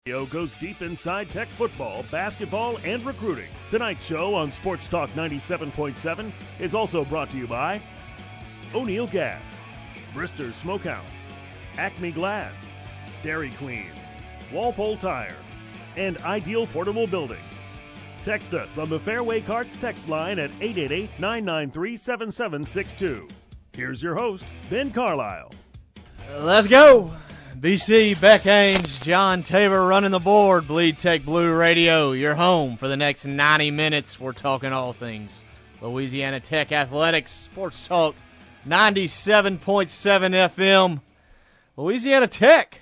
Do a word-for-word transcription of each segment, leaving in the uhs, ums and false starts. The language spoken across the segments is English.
Goes deep inside Tech football, basketball, and recruiting. Tonight's show on Sports Talk ninety-seven point seven is also brought to you by O'Neill Gas, Brister's Smokehouse, Acme Glass, Dairy Queen, Walpole Tire, and Ideal Portable Building. Text us on the Fairway Carts text line at eight eight eight, nine nine three, seven seven six two. Here's your host, Ben Carlisle. Let's go. B C, Beck Haynes, John Tabor running the board. Bleed Tech Blue Radio, your home for the next ninety minutes. We're talking all things Louisiana Tech athletics. Sports Talk ninety-seven point seven F M. Louisiana Tech,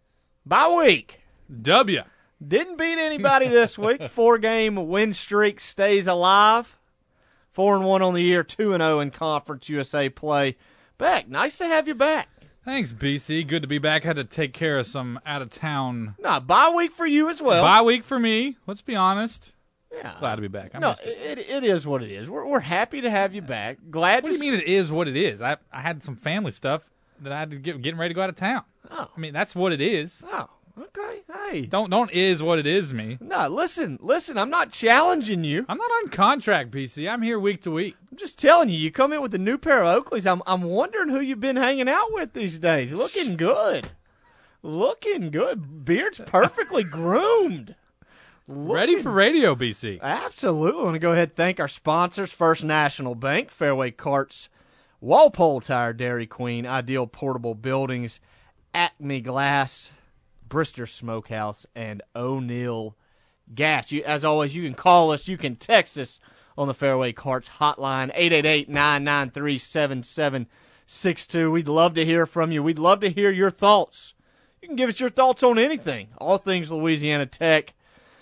bye week. W. Didn't beat anybody this week. Four-game win streak stays alive. Four and one on the year, two and zero in Conference U S A play. Beck, nice to have you back. Thanks, B C. Good to be back. Had to take care of some out-of-town. No, bye week for you as well. Bye week for me. Let's be honest. Yeah. Glad to be back. I no, missed it. it it is what it is. We're we're happy to have you back. Glad. What to do you mean it is what it is? I I had some family stuff that I had to get getting ready to go out of town. Oh. I mean that's what it is. Oh, okay. Hey. Don't don't is what it is me. No, listen, listen. I'm not challenging you. I'm not on contract, B C. I'm here week to week. I'm just telling you. You come in with a new pair of Oakleys. I'm I'm wondering who you've been hanging out with these days. Looking good. Looking good. Beard's perfectly groomed. Looking Ready for radio, B C. Absolutely. I want to go ahead and thank our sponsors, First National Bank, Fairway Carts, Walpole Tire, Dairy Queen, Ideal Portable Buildings, Acme Glass, Brister Smokehouse, and O'Neill Gas. You, as always, you can call us. You can text us on the Fairway Carts hotline, eight eight eight, nine nine three, seven seven six two. We'd love to hear from you. We'd love to hear your thoughts. You can give us your thoughts on anything, all things Louisiana Tech.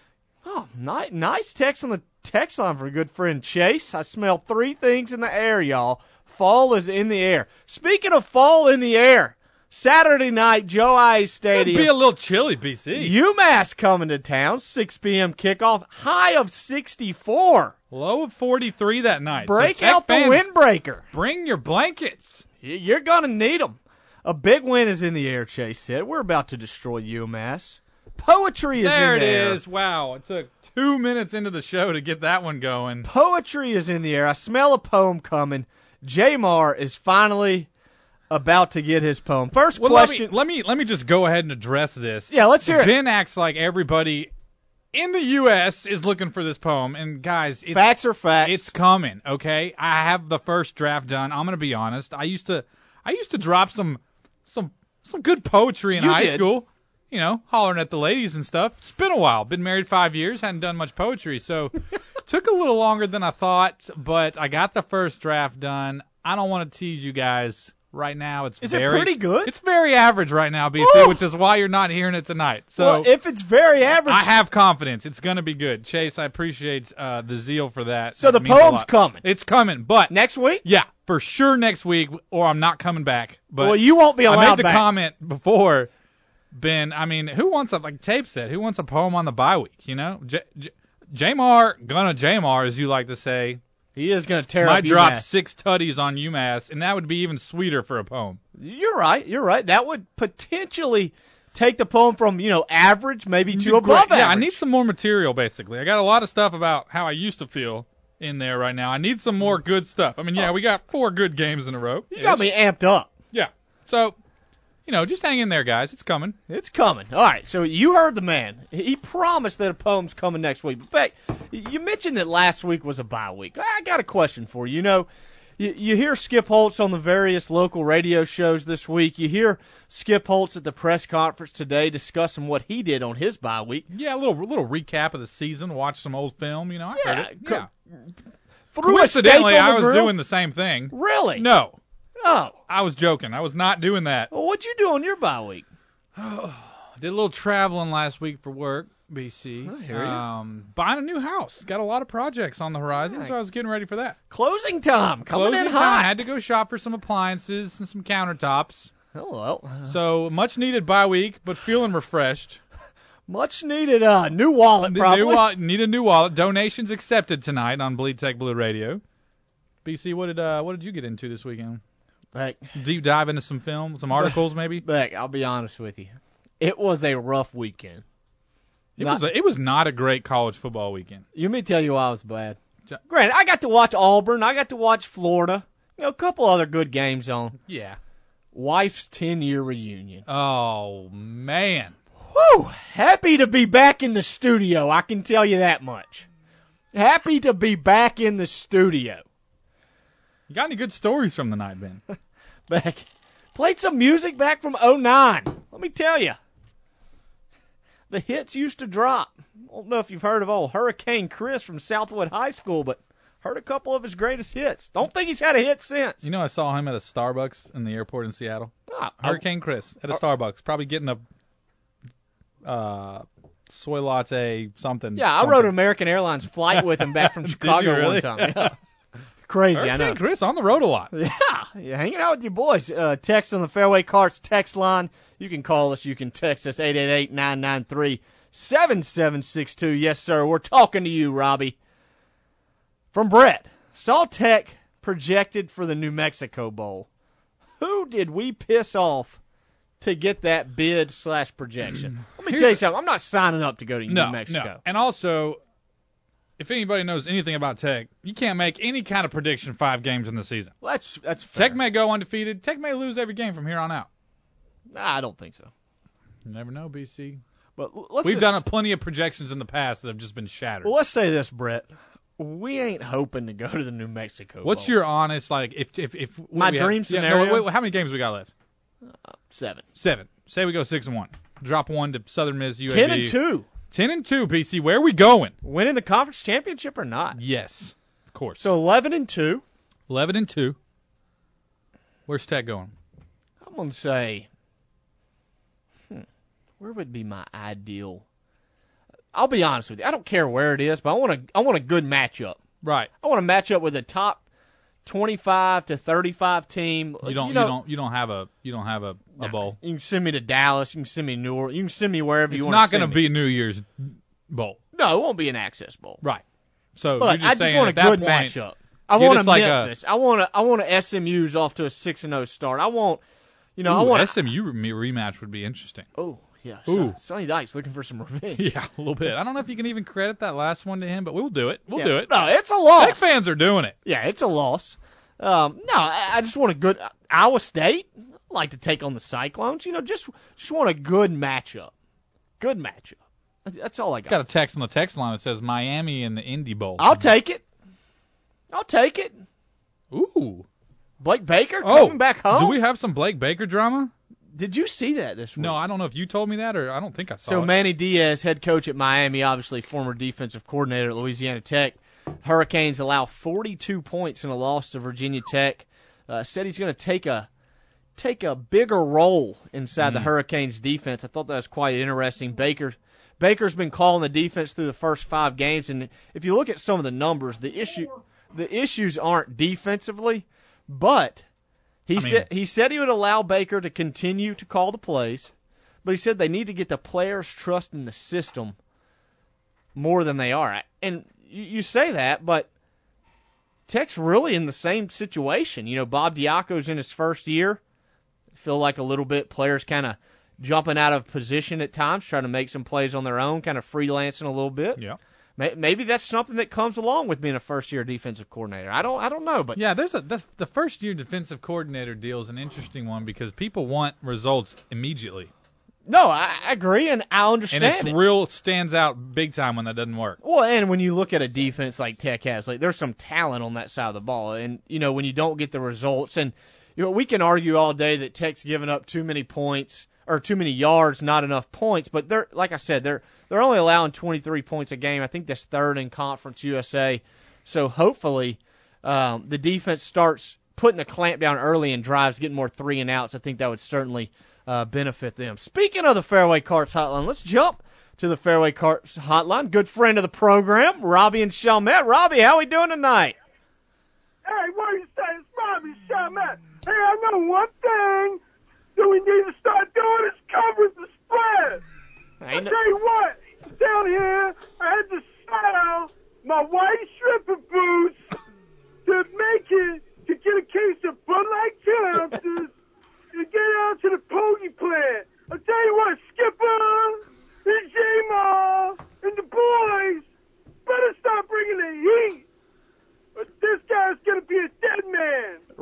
Oh, nice, nice text on the text line for a good friend Chase. I smell three things in the air, y'all. Fall is in the air. Speaking of fall in the air, Saturday night, Joe Ice Stadium. It'll be a little chilly, B C. UMass coming to town, six p.m. kickoff, high of sixty-four. Low of forty-three that night. Break so Tech out the fans, windbreaker. Bring your blankets. You're going to need them. A big win is in the air, Chase said. We're about to destroy UMass. Poetry is there in the air. There it is. Wow. It took two minutes into the show to get that one going. Poetry is in the air. I smell a poem coming. J-Mar is finally about to get his poem. First well, question. Let me, let me let me just go ahead and address this. Yeah, let's hear ben it. Ben acts like everybody in the U S is looking for this poem. And, guys, it's, facts are facts. It's coming, okay? I have the first draft done. I'm going to be honest. I used to I used to drop some some some good poetry in you high did. school. You know, hollering at the ladies and stuff. It's been a while. Been married five years. Hadn't done much poetry. So took a little longer than I thought, but I got the first draft done. I don't want to tease you guys right now. It's Is very, it pretty good? It's very average right now, B C, Ooh. which is why you're not hearing it tonight. So well, if it's very average. I have confidence. It's going to be good. Chase, I appreciate uh, the zeal for that. So It the means a poem's lot. coming. It's coming, but Next week? yeah, for sure next week, or I'm not coming back. But well, you won't be allowed I made the back. comment before, Ben. I mean, who wants a like Tape said? Who wants a poem on the bye week? You know, J- J- Jamar gonna Jamar, as you like to say. He is going to tear Might up drop UMass. six tutties on UMass, and that would be even sweeter for a poem. You're right. You're right. That would potentially take the poem from, you know, average maybe to above Great. average. Yeah, I need some more material, basically. I got a lot of stuff about how I used to feel in there right now. I need some more good stuff. I mean, yeah, we got four good games in a row. You got me amped up. Yeah. So, you know, just hang in there, guys. It's coming. It's coming. All right, so you heard the man. He promised that a poem's coming next week. But, Beck, you mentioned that last week was a bye week. I got a question for you. You know, you, you hear Skip Holtz on the various local radio shows this week. You hear Skip Holtz at the press conference today discussing what he did on his bye week. Yeah, a little little recap of the season. Watch some old film. You know, I Yeah, heard it. co- Yeah. Threw a steak Coincidentally, on the I was grill? doing the same thing. Really? No, Oh. I was joking. I was not doing that. Well, what'd you do on your bye week? I did a little traveling last week for work, B C. I hear you. Um, buying a new house. Got a lot of projects on the horizon, Right. so I was getting ready for that. Closing time. Coming Closing in time. hot. I had to go shop for some appliances and some countertops. Hello. So much needed bye week, but feeling refreshed. Much needed uh, new wallet, The probably. new wa- need a new wallet. Donations accepted tonight on Bleed Tech Blue Radio. B C, what did uh, what did you get into this weekend? Beck, Deep dive into some film, some articles, maybe. Beck, I'll be honest with you. It was a rough weekend. It Not- was a, it was not a great college football weekend. You may tell you why I was bad. Granted, I got to watch Auburn. I got to watch Florida. You know, a couple other good games on. Yeah. Wife's ten-year reunion. Oh, man. Whew! Happy to be back in the studio, I can tell you that much. Happy to be back in the studio. You got any good stories from the night, Ben? Back. Played some music back from oh nine. Let me tell you. The hits used to drop. I don't know if you've heard of old Hurricane Chris from Southwood High School, but heard a couple of his greatest hits. Don't think he's had a hit since. You know, I saw him at a Starbucks in the airport in Seattle. Ah, Hurricane Chris at a Starbucks, probably getting a uh, soy latte, something. Yeah, I something. rode an American Airlines flight with him back from Chicago really? one time. Yeah. Crazy, Hurricane I know. Chris on the road a lot. Yeah, you're hanging out with your boys. Uh, text on the Fairway Carts text line. You can call us. You can text us eight eight eight, nine nine three, seven seven six two. Yes, sir. We're talking to you, Robbie. From Brett. Saw Tech projected for the New Mexico Bowl. Who did we piss off to get that bid slash projection? Let me Here's tell you a- something. I'm not signing up to go to No, New Mexico. no. And also, if anybody knows anything about Tech, you can't make any kind of prediction fair games in the season. Well, that's that's fair. Tech may go undefeated. Tech may lose every game from here on out. Nah, I don't think so. You never know, B C. But l- let's We've just, done plenty of projections in the past that have just been shattered. Well, let's say this, Brett. We ain't hoping to go to the New Mexico What's Bowl. your honest, like, if if if what My we dream have, yeah, scenario? no, wait, wait, how many games we got left? Seven. Seven. Say we go six and one. Drop one to Southern Miss, U A B. Ten and two. Ten and two, P C. Where are we going? Winning the conference championship or not? Yes, of course. So eleven and two. Eleven and two. Where's Tech going? I'm gonna say, hmm, where would be my ideal? I'll be honest with you. I don't care where it is, but I want a I want a good matchup. Right. I want to match up with a top twenty-five to thirty-five team. You don't. You, know, don't. You don't have a. You don't have a, a nah, bowl. You can send me to Dallas. You can send me to New Orleans. You can send me wherever It's you want. not going to be New Year's bowl. No, it won't be an Access Bowl. Right. So But you're just I just saying want a at that good point, matchup. I you're want a just like a- Memphis. I want a I want a S M U's off to a six and zero start. I want, you know, I Ooh, want S M U re- rematch would be interesting. Oh yeah, Ooh. Son, Sonny Dykes looking for some revenge. Yeah, a little bit. I don't know if you can even credit that last one to him, but we'll do it. We'll Yeah. do it. No, it's a loss. Tech fans are doing it. Yeah, it's a loss. Um, no, I, I just want a good uh, Iowa State. I like to take on the Cyclones. You know, just just want a good matchup. Good matchup. That's all I got. Got a text on the text line that says Miami in the Indy Bowl. I'll take it. I'll take it. Ooh. Blake Baker Oh, coming back home. do we have some Blake Baker drama? Did you see that this week? No, I don't know if you told me that or I don't think I saw So it. Manny Diaz, head coach at Miami, obviously former defensive coordinator at Louisiana Tech. Hurricanes allow forty-two points in a loss to Virginia Tech. Uh, said he's going to take a take a bigger role inside the Hurricanes defense. I thought that was quite interesting. Baker Baker's been calling the defense through the first five games, and if you look at some of the numbers, the issue the issues aren't defensively, but he I mean- said he said he would allow Baker to continue to call the plays, but he said they need to get the players' trust in the system more than they are. And you, you say that, but Tech's really in the same situation. You know, Bob Diaco's in his first year. Feel like a little bit players kind of jumping out of position at times, trying to make some plays on their own, kind of freelancing a little bit. Yeah. May- Maybe that's something that comes along with being a first-year defensive coordinator. I don't, I don't know, but Yeah, there's a the, the first year defensive coordinator deal is an interesting one because people want results immediately. no, I, I agree, and I And understand it's it. real stands out big time when that doesn't work. Well, and when you look at a defense like Tech has, like there's some talent on that side of the ball, and you know when you don't get the results, and you know we can argue all day that Tech's giving up too many points or too many yards, not enough points, but they're like I said, they're they're only allowing twenty-three points a game. I think that's third in Conference U S A. So hopefully um, the defense starts putting the clamp down early in drives, getting more three and outs. I think that would certainly uh, benefit them. Speaking of the Fairway Carts Hotline, let's jump to the Fairway Carts Hotline. Good friend of the program, Robbie and Chalmette. Robbie, how we doing tonight? Hey, what are you saying? It's Robbie Chalmette. Hey, I know one thing that we need to start doing is covering the spread. I Ain't no- tell you what, down here, I had to sell my white stripper boots to make it, to get a case of Bud Light ten ounces to get out to the pony plant. I tell you what, Skipper and J-Ma,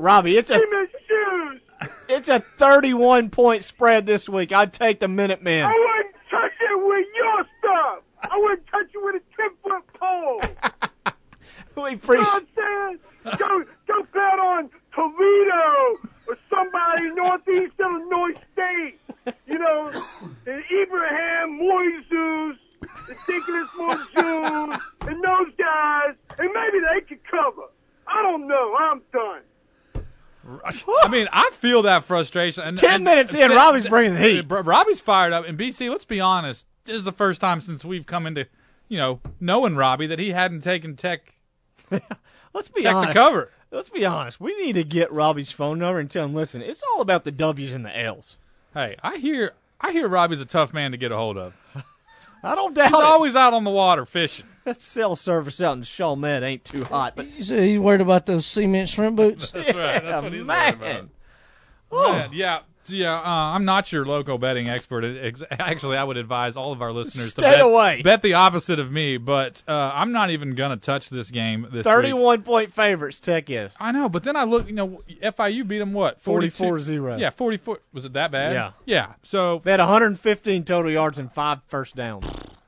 Robbie, it's a cement shoes. it's a thirty-one point spread this week. I'd take the Minutemen. I wouldn't touch it with your stuff. I wouldn't touch it with a ten-foot pole. We You know appreciate. what I'm saying? Go, go bet on Toledo or somebody northeast Illinois State. You know, and Ibrahim Moises, and Nicholas Moises, and those guys, and maybe they could cover. I don't know. I'm done. I mean, I feel that frustration. And, Ten and- minutes in, Robbie's bringing the heat. Robbie's fired up. And B C, let's be honest, this is the first time since we've come into, you know, knowing Robbie that he hadn't taken Tech, Let's be tech honest. to cover. Let's be honest. We need to get Robbie's phone number and tell him, listen, it's all about the W's and the L's. Hey, I hear I hear Robbie's a tough man to get a hold of. I don't doubt He's it. always out on the water fishing. That cell service out in Chalmette ain't too hot. But He's, he's worried about those cement shrimp boots. That's right. That's what he's man. worried about. Oh. Man, yeah, yeah. Uh, I'm not your local betting expert. Ex- Actually, I would advise all of our listeners to Stay bet, away. bet the opposite of me. But uh, I'm not even gonna touch this game this week. thirty-one point favorites, Tech is. I know, but then I look. You know, F I U beat them what? forty-four zero. Yeah, forty-four. Was it that bad? Yeah. Yeah. So They had one hundred fifteen total yards and five first downs.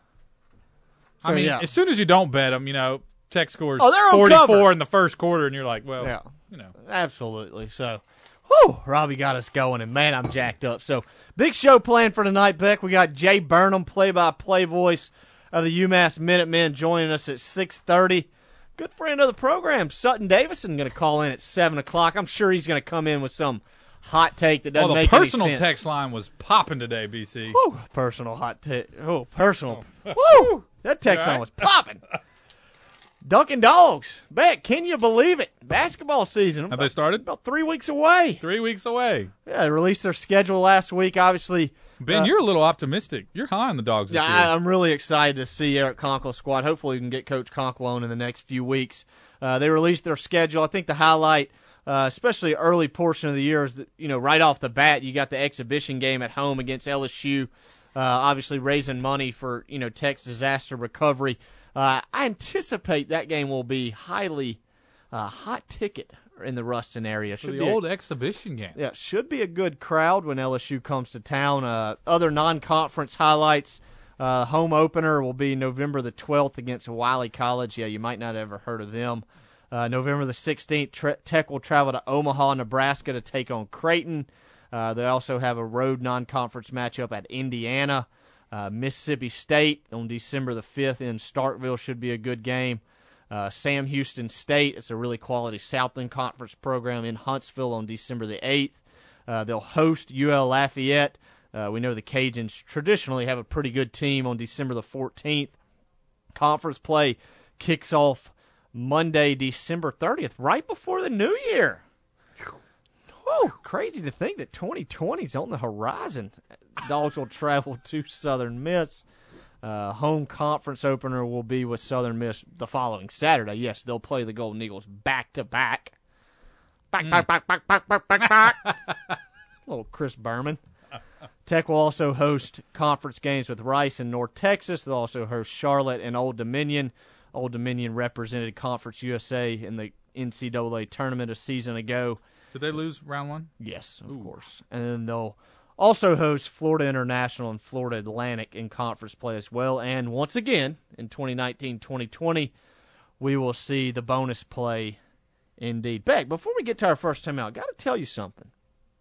So, I mean, yeah. as soon as you don't bet them, you know, Tech scores Oh, they're on forty-four cover. in the first quarter, and you're like, well, Yeah. you know. Absolutely. So, whew, Robbie got us going, and man, I'm jacked up. So, big show planned for tonight, Beck. We got Jay Burnham, play-by-play voice of the UMass Minutemen, joining us at six thirty. Good friend of the program, Sutton Davison, going to call in at seven o'clock. I'm sure he's going to come in with some hot take that doesn't Oh, the make personal any sense. text line was popping today, B C. Whew, personal hot take. Oh, personal. Woo! That text You line all was popping. Dunkin' Dogs. Beck, can you believe it? Basketball season. Have they started? About three weeks away. Three weeks away. Yeah, they released their schedule last week. Obviously, Ben, uh, you're a little optimistic. You're high on the Dogs this yeah, year. I, I'm really excited to see Eric Conkle's squad. Hopefully, we can get Coach Conkle on in the next few weeks. Uh, they released their schedule. I think the highlight, uh, especially early portion of the year, is that, you know, right off the bat, you got the exhibition game at home against L S U. Uh, obviously, raising money for you know Tech's disaster recovery. Uh, I anticipate that game will be highly uh, hot ticket in the Ruston area. For Should the be a- old exhibition game. Yeah, should be a good crowd when L S U comes to town. Uh, other non-conference highlights, uh, home opener will be November the twelfth against Wiley College. Yeah, you might not have ever heard of them. Uh, November the sixteenth, Tre- Tech will travel to Omaha, Nebraska to take on Creighton. Uh, they also have a road non-conference matchup at Indiana. Uh, Mississippi State on December the fifth in Starkville should be a good game. Uh, Sam Houston State, it's a really quality Southland Conference program in Huntsville on December the eighth. Uh, they'll host U L Lafayette. Uh, we know the Cajuns traditionally have a pretty good team on December the fourteenth. Conference play kicks off Monday, December thirtieth, right before the new year. Whoa, crazy to think that twenty twenty is on the horizon. Dogs will travel to Southern Miss. Uh, home conference opener will be with Southern Miss the following Saturday. Yes, they'll play the Golden Eagles back to back. Back, back, back, back, back, back, back, back. Little Chris Berman. Tech will also host conference games with Rice and North Texas. They'll also host Charlotte and Old Dominion. Old Dominion represented Conference U S A in the N C double A tournament a season ago. Did they lose round one? Yes, of course. And then they'll also host Florida International and Florida Atlantic in conference play as well. And once again, in twenty nineteen twenty twenty, we will see the bonus play indeed. Beck, before we get to our first time out, got to tell you something.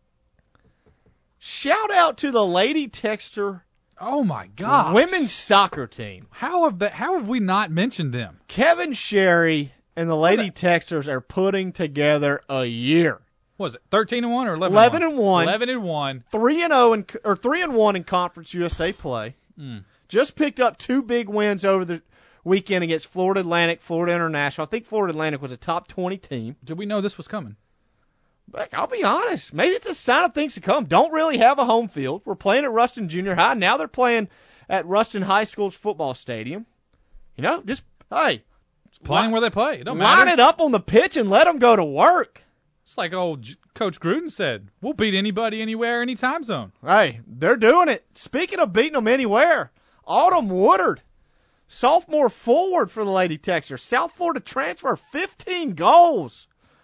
Shout out to the Lady Texter Oh my gosh! women's soccer team. How have that? How have we not mentioned them? Kevin Sherry and the Lady Texters are putting together a year. Was it thirteen and one or eleven? eleven and one. Eleven and one. Three and zero, in, or three and one in Conference U S A play. Mm. Just picked up two big wins over the weekend against Florida Atlantic, Florida International. I think Florida Atlantic was a top twenty team. Did we know this was coming? But I'll be honest, maybe it's a sign of things to come. Don't really have a home field. We're playing at Ruston Junior High. Now they're playing at Ruston High School's football stadium. You know, just, hey. Playing where they play. It don't line matter. it up on the pitch and let them go to work. It's like old J- Coach Gruden said, we'll beat anybody, anywhere, any time zone. Hey, they're doing it. Speaking of beating them anywhere, Autumn Woodard, sophomore forward for the Lady Texers, South Florida transfer, fifteen goals.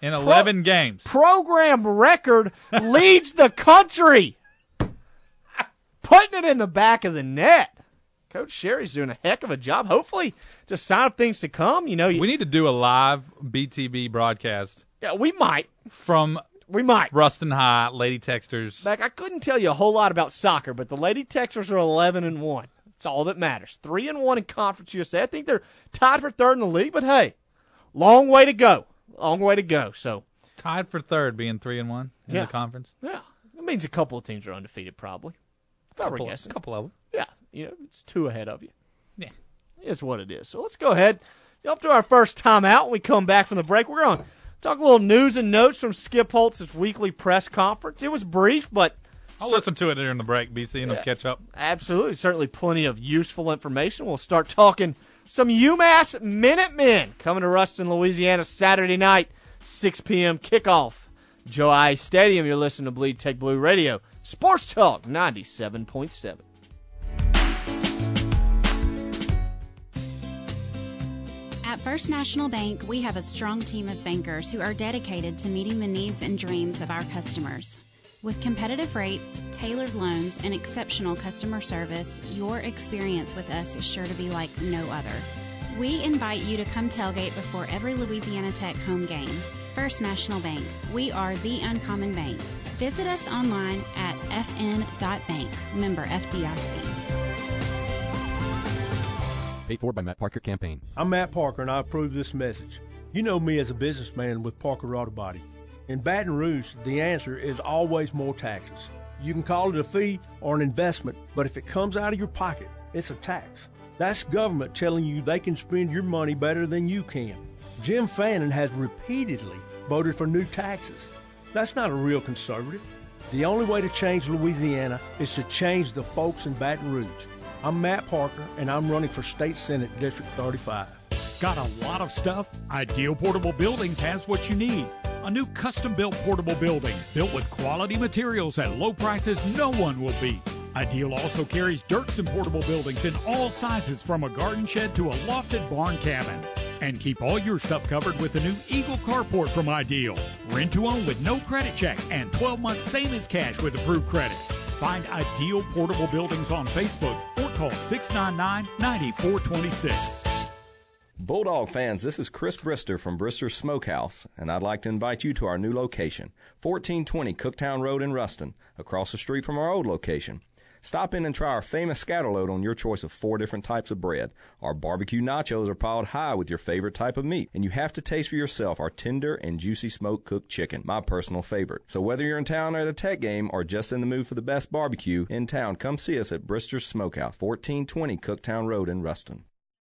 in eleven Pro- games. Program record leads the country. Putting it in the back of the net. Coach Sherry's doing a heck of a job. Hopefully, it's a sign of things to come. You know, you, we need to do a live B T B broadcast. Yeah, we might. From we might. Ruston High, Lady Texters. Like, I couldn't tell you a whole lot about soccer, but the Lady Texters are eleven and one. That's all that matters. Three and one in Conference U S A. I think they're tied for third in the league, but hey, long way to go. Long way to go. So tied for third, being three and one in yeah. the conference. Yeah, that means a couple of teams are undefeated, probably. If I were guessing, a couple of them. Yeah, you know, it's two ahead of you. Yeah, is what it is. So let's go ahead. Up to our first timeout. When we come back from the break, we're going to talk a little news and notes from Skip Holtz's weekly press conference. It was brief, but I'll so, listen to it during the break, B C, and yeah, I'll catch up. Absolutely. Certainly plenty of useful information. We'll start talking some UMass Minutemen coming to Ruston, Louisiana, Saturday night, six p.m. kickoff. Joe Ice Stadium. You're listening to Bleed Tech Blue Radio. Sports Talk ninety-seven point seven. At First National Bank, we have a strong team of bankers who are dedicated to meeting the needs and dreams of our customers. With competitive rates, tailored loans, and exceptional customer service, your experience with us is sure to be like no other. We invite you to come tailgate before every Louisiana Tech home game. First National Bank, we are the uncommon bank. Visit us online at f n dot bank, member F D I C. Paid for by Matt Parker Campaign. I'm Matt Parker, and I approve this message. You know me as a businessman with Parker Auto Body. In Baton Rouge, the answer is always more taxes. You can call it a fee or an investment, but if it comes out of your pocket, it's a tax. That's government telling you they can spend your money better than you can. Jim Fannin has repeatedly voted for new taxes. That's not a real conservative. The only way to change Louisiana is to change the folks in Baton Rouge. I'm Matt Parker, and I'm running for State Senate District thirty-five. Got a lot of stuff? Ideal Portable Buildings has what you need. A new custom-built portable building, built with quality materials at low prices no one will beat. Ideal also carries Dirksen portable buildings in all sizes, from a garden shed to a lofted barn cabin. And keep all your stuff covered with the new Eagle Carport from Ideal. Rent to own with no credit check and twelve months same as cash with approved credit. Find Ideal Portable Buildings on Facebook or call six nine nine, nine four two six. Bulldog fans, this is Chris Brister from Brister's Smokehouse, and I'd like to invite you to our new location, fourteen twenty Cooktown Road in Ruston, across the street from our old location. Stop in and try our famous scatterload on your choice of four different types of bread. Our barbecue nachos are piled high with your favorite type of meat, and you have to taste for yourself our tender and juicy smoke-cooked chicken, my personal favorite. So whether you're in town at a Tech game or just in the mood for the best barbecue in town, come see us at Brister's Smokehouse, fourteen twenty Cooktown Road in Ruston.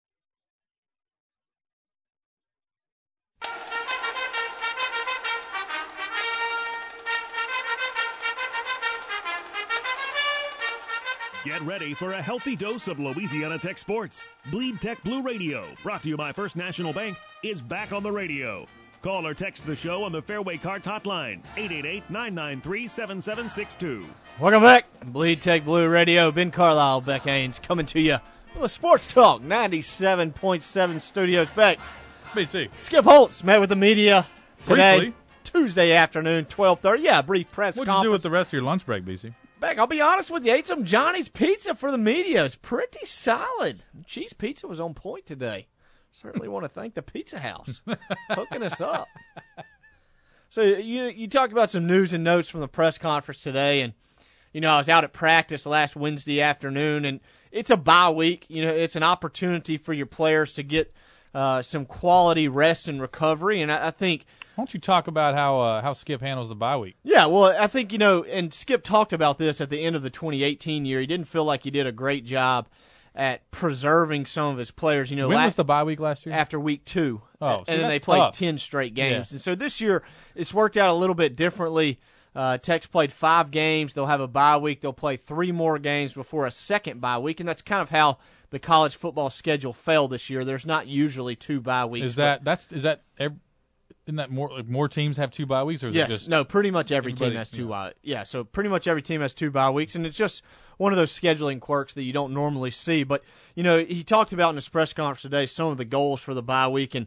Get ready for a healthy dose of Louisiana Tech sports. Bleed Tech Blue Radio, brought to you by First National Bank, is back on the radio. Call or text the show on the Fairway Carts hotline, eight eight eight, nine nine three, seven seven six two. Welcome back. Bleed Tech Blue Radio. Ben Carlisle, Beck Haynes, coming to you with Sports Talk ninety-seven point seven Studios. Beck. B C. Skip Holtz met with the media today, Briefly. Tuesday afternoon, twelve thirty. Yeah, brief press What'd conference. you do with the rest of your lunch break, B C? Beck, I'll be honest with you, ate some Johnny's Pizza for the media. It's pretty solid. Cheese pizza was on point today. Certainly want to thank the Pizza House hooking us up. So you you talked about some news and notes from the press conference today, and you know I was out at practice last Wednesday afternoon, and it's a bye week. You know it's an opportunity for your players to get uh, some quality rest and recovery, and I, I think. Why don't you talk about how uh, how Skip handles the bye week? Yeah, well, I think, you know, and Skip talked about this at the end of the twenty eighteen year. He didn't feel like he did a great job at preserving some of his players. You know, when last, was the bye week last year? After week two. Oh, and see, then that's they played tough. ten straight games. Yeah. And so this year, it's worked out a little bit differently. Uh, Tech's played five games. They'll have a bye week. They'll play three more games before a second bye week, and that's kind of how the college football schedule fell this year. There's not usually two bye weeks. Is that that's is that every, isn't that more like more teams have two bye weeks, or is yes, it just no? Pretty much every team has two yeah. bye. Yeah, so pretty much every team has two bye weeks, and it's just one of those scheduling quirks that you don't normally see. But you know, he talked about in his press conference today some of the goals for the bye week, and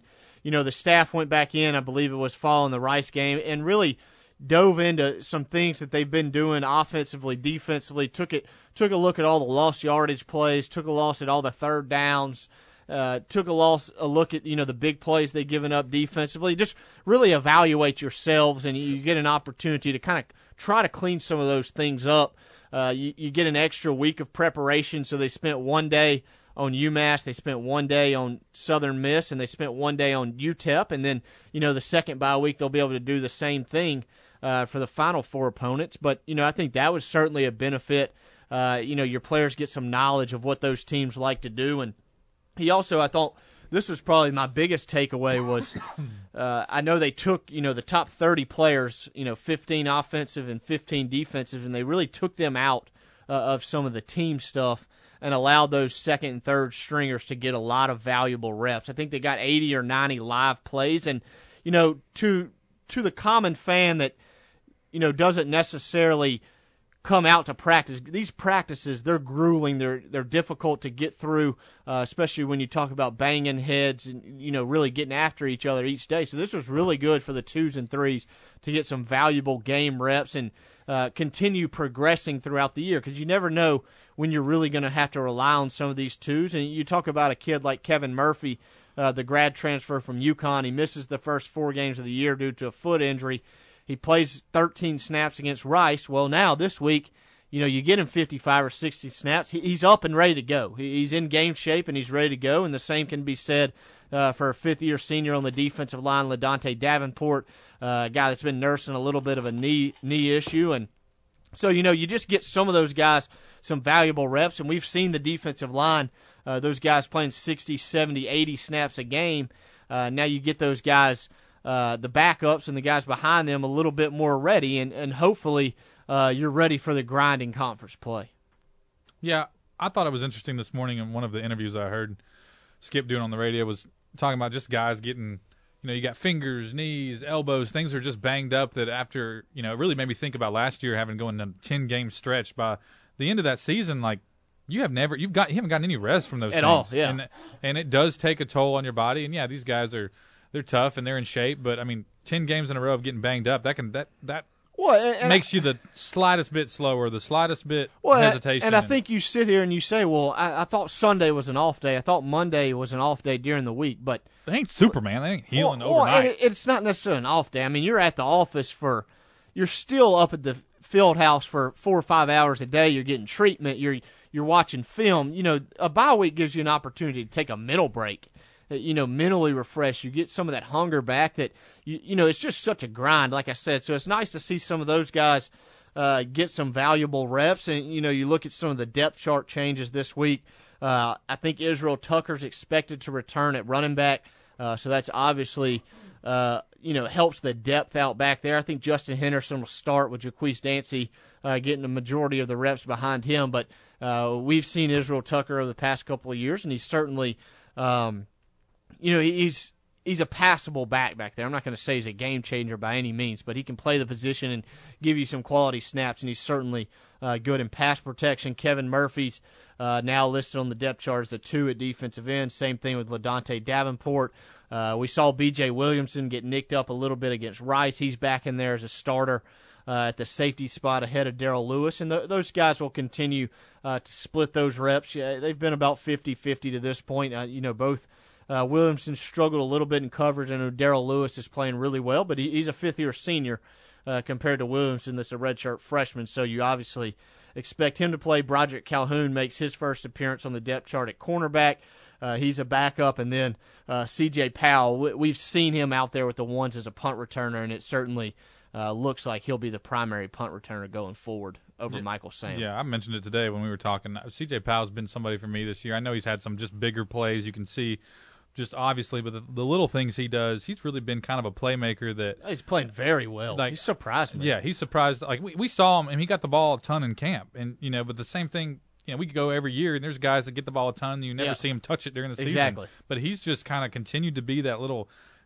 you know, the staff went back in, I believe it was following the Rice game, and really dove into some things that they've been doing offensively, defensively, took it took a look at all the lost yardage plays, took a loss at all the third downs, uh, took a loss a look at, you know, the big plays they've given up defensively. Just really evaluate yourselves, and you get an opportunity to kind of try to clean some of those things up. Uh, you, you get an extra week of preparation, so they spent one day on UMass, they spent one day on Southern Miss, and they spent one day on U T E P, and then, you know, the second bye week they'll be able to do the same thing uh, for the final four opponents. But, you know, I think that was certainly a benefit. Uh, you know, your players get some knowledge of what those teams like to do. And he also, I thought, this was probably my biggest takeaway was uh, I know they took, you know, the top thirty players, you know, fifteen offensive and fifteen defensive, and they really took them out uh, of some of the team stuff and allowed those second and third stringers to get a lot of valuable reps. I think they got eighty or ninety live plays. And, you know, to to the common fan that, you know, doesn't necessarily come out to practice, these practices, they're grueling, they're they're difficult to get through, uh, especially when you talk about banging heads and, you know, really getting after each other each day. So this was really good for the twos and threes to get some valuable game reps and uh, continue progressing throughout the year, because you never know when you're really going to have to rely on some of these twos. And you talk about a kid like Kevin Murphy, uh, the grad transfer from UConn. He misses the first four games of the year due to a foot injury. He plays thirteen snaps against Rice. Well, now this week, you know, you get him fifty-five or sixty snaps. He, he's up and ready to go. He, he's in game shape and he's ready to go. And the same can be said uh, for a fifth-year senior on the defensive line, LaDante Davenport, uh, a guy that's been nursing a little bit of a knee knee issue. And so, you know, you just get some of those guys some valuable reps. And we've seen the defensive line, uh, those guys playing sixty, seventy, eighty snaps a game. Uh, now you get those guys, Uh, the backups and the guys behind them a little bit more ready, and, and hopefully uh, you're ready for the grinding conference play. Yeah, I thought it was interesting this morning in one of the interviews I heard Skip doing on the radio was talking about just guys getting, you know, you got fingers, knees, elbows, things are just banged up that after, you know, it really made me think about last year having going a ten-game stretch. By the end of that season, like, you have never, you've got, you haven't gotten any rest from those At things. all, yeah. And, and it does take a toll on your body, and yeah, these guys are, they're tough and they're in shape, but I mean, ten games in a row of getting banged up, that can that that well, and, and makes you the slightest bit slower, the slightest bit well, hesitation. And I think you sit here and you say, well, I, I thought Sunday was an off day. I thought Monday was an off day during the week, but they ain't Superman. They ain't healing well, overnight. Well, it, it's not necessarily an off day. I mean, you're at the office for, you're still up at the field house for four or five hours a day. You're getting treatment. You're you're watching film. You know, a bye week gives you an opportunity to take a mental break. You know, mentally refresh. You get some of that hunger back that, you, you know, it's just such a grind, like I said. So it's nice to see some of those guys uh, get some valuable reps. And, you know, you look at some of the depth chart changes this week. Uh, I think Israel Tucker's expected to return at running back. Uh, so that's obviously, uh, you know, helps the depth out back there. I think Justin Henderson will start with Jaquise Dancy uh, getting the majority of the reps behind him. But uh, we've seen Israel Tucker over the past couple of years, and he's certainly um, – you know, he's he's a passable back back there. I'm not going to say he's a game changer by any means, but he can play the position and give you some quality snaps, and he's certainly uh, good in pass protection. Kevin Murphy's uh, now listed on the depth chart as a two at defensive end. Same thing with LaDante Davenport. Uh, we saw B J Williamson get nicked up a little bit against Rice. He's back in there as a starter uh, at the safety spot ahead of Darrell Lewis, and th- those guys will continue uh, to split those reps. Yeah, they've been about fifty-fifty to this point. Uh, you know, both Uh, Williamson struggled a little bit in coverage. I know Darrell Lewis is playing really well, but he, he's a fifth-year senior uh, compared to Williamson that's a redshirt freshman, so you obviously expect him to play. Broderick Calhoun makes his first appearance on the depth chart at cornerback. Uh, he's a backup, and then uh, C J Powell, we, we've seen him out there with the ones as a punt returner, and it certainly uh, looks like he'll be the primary punt returner going forward over yeah. Michael Sam. Yeah, I mentioned it today when we were talking. C J Powell's been somebody for me this year. I know he's had some just bigger plays. You can see just obviously, but the, the little things he does, he's really been kind of a playmaker that he's playing very well. Like, he surprised me. Yeah, he's surprised. Like we, we saw him, and he got the ball a ton in camp, and you know, but the same thing. You know, we go every year, and there's guys that get the ball a ton, and you never yeah. see him touch it during the season. Exactly. But he's just kind of continued to be that little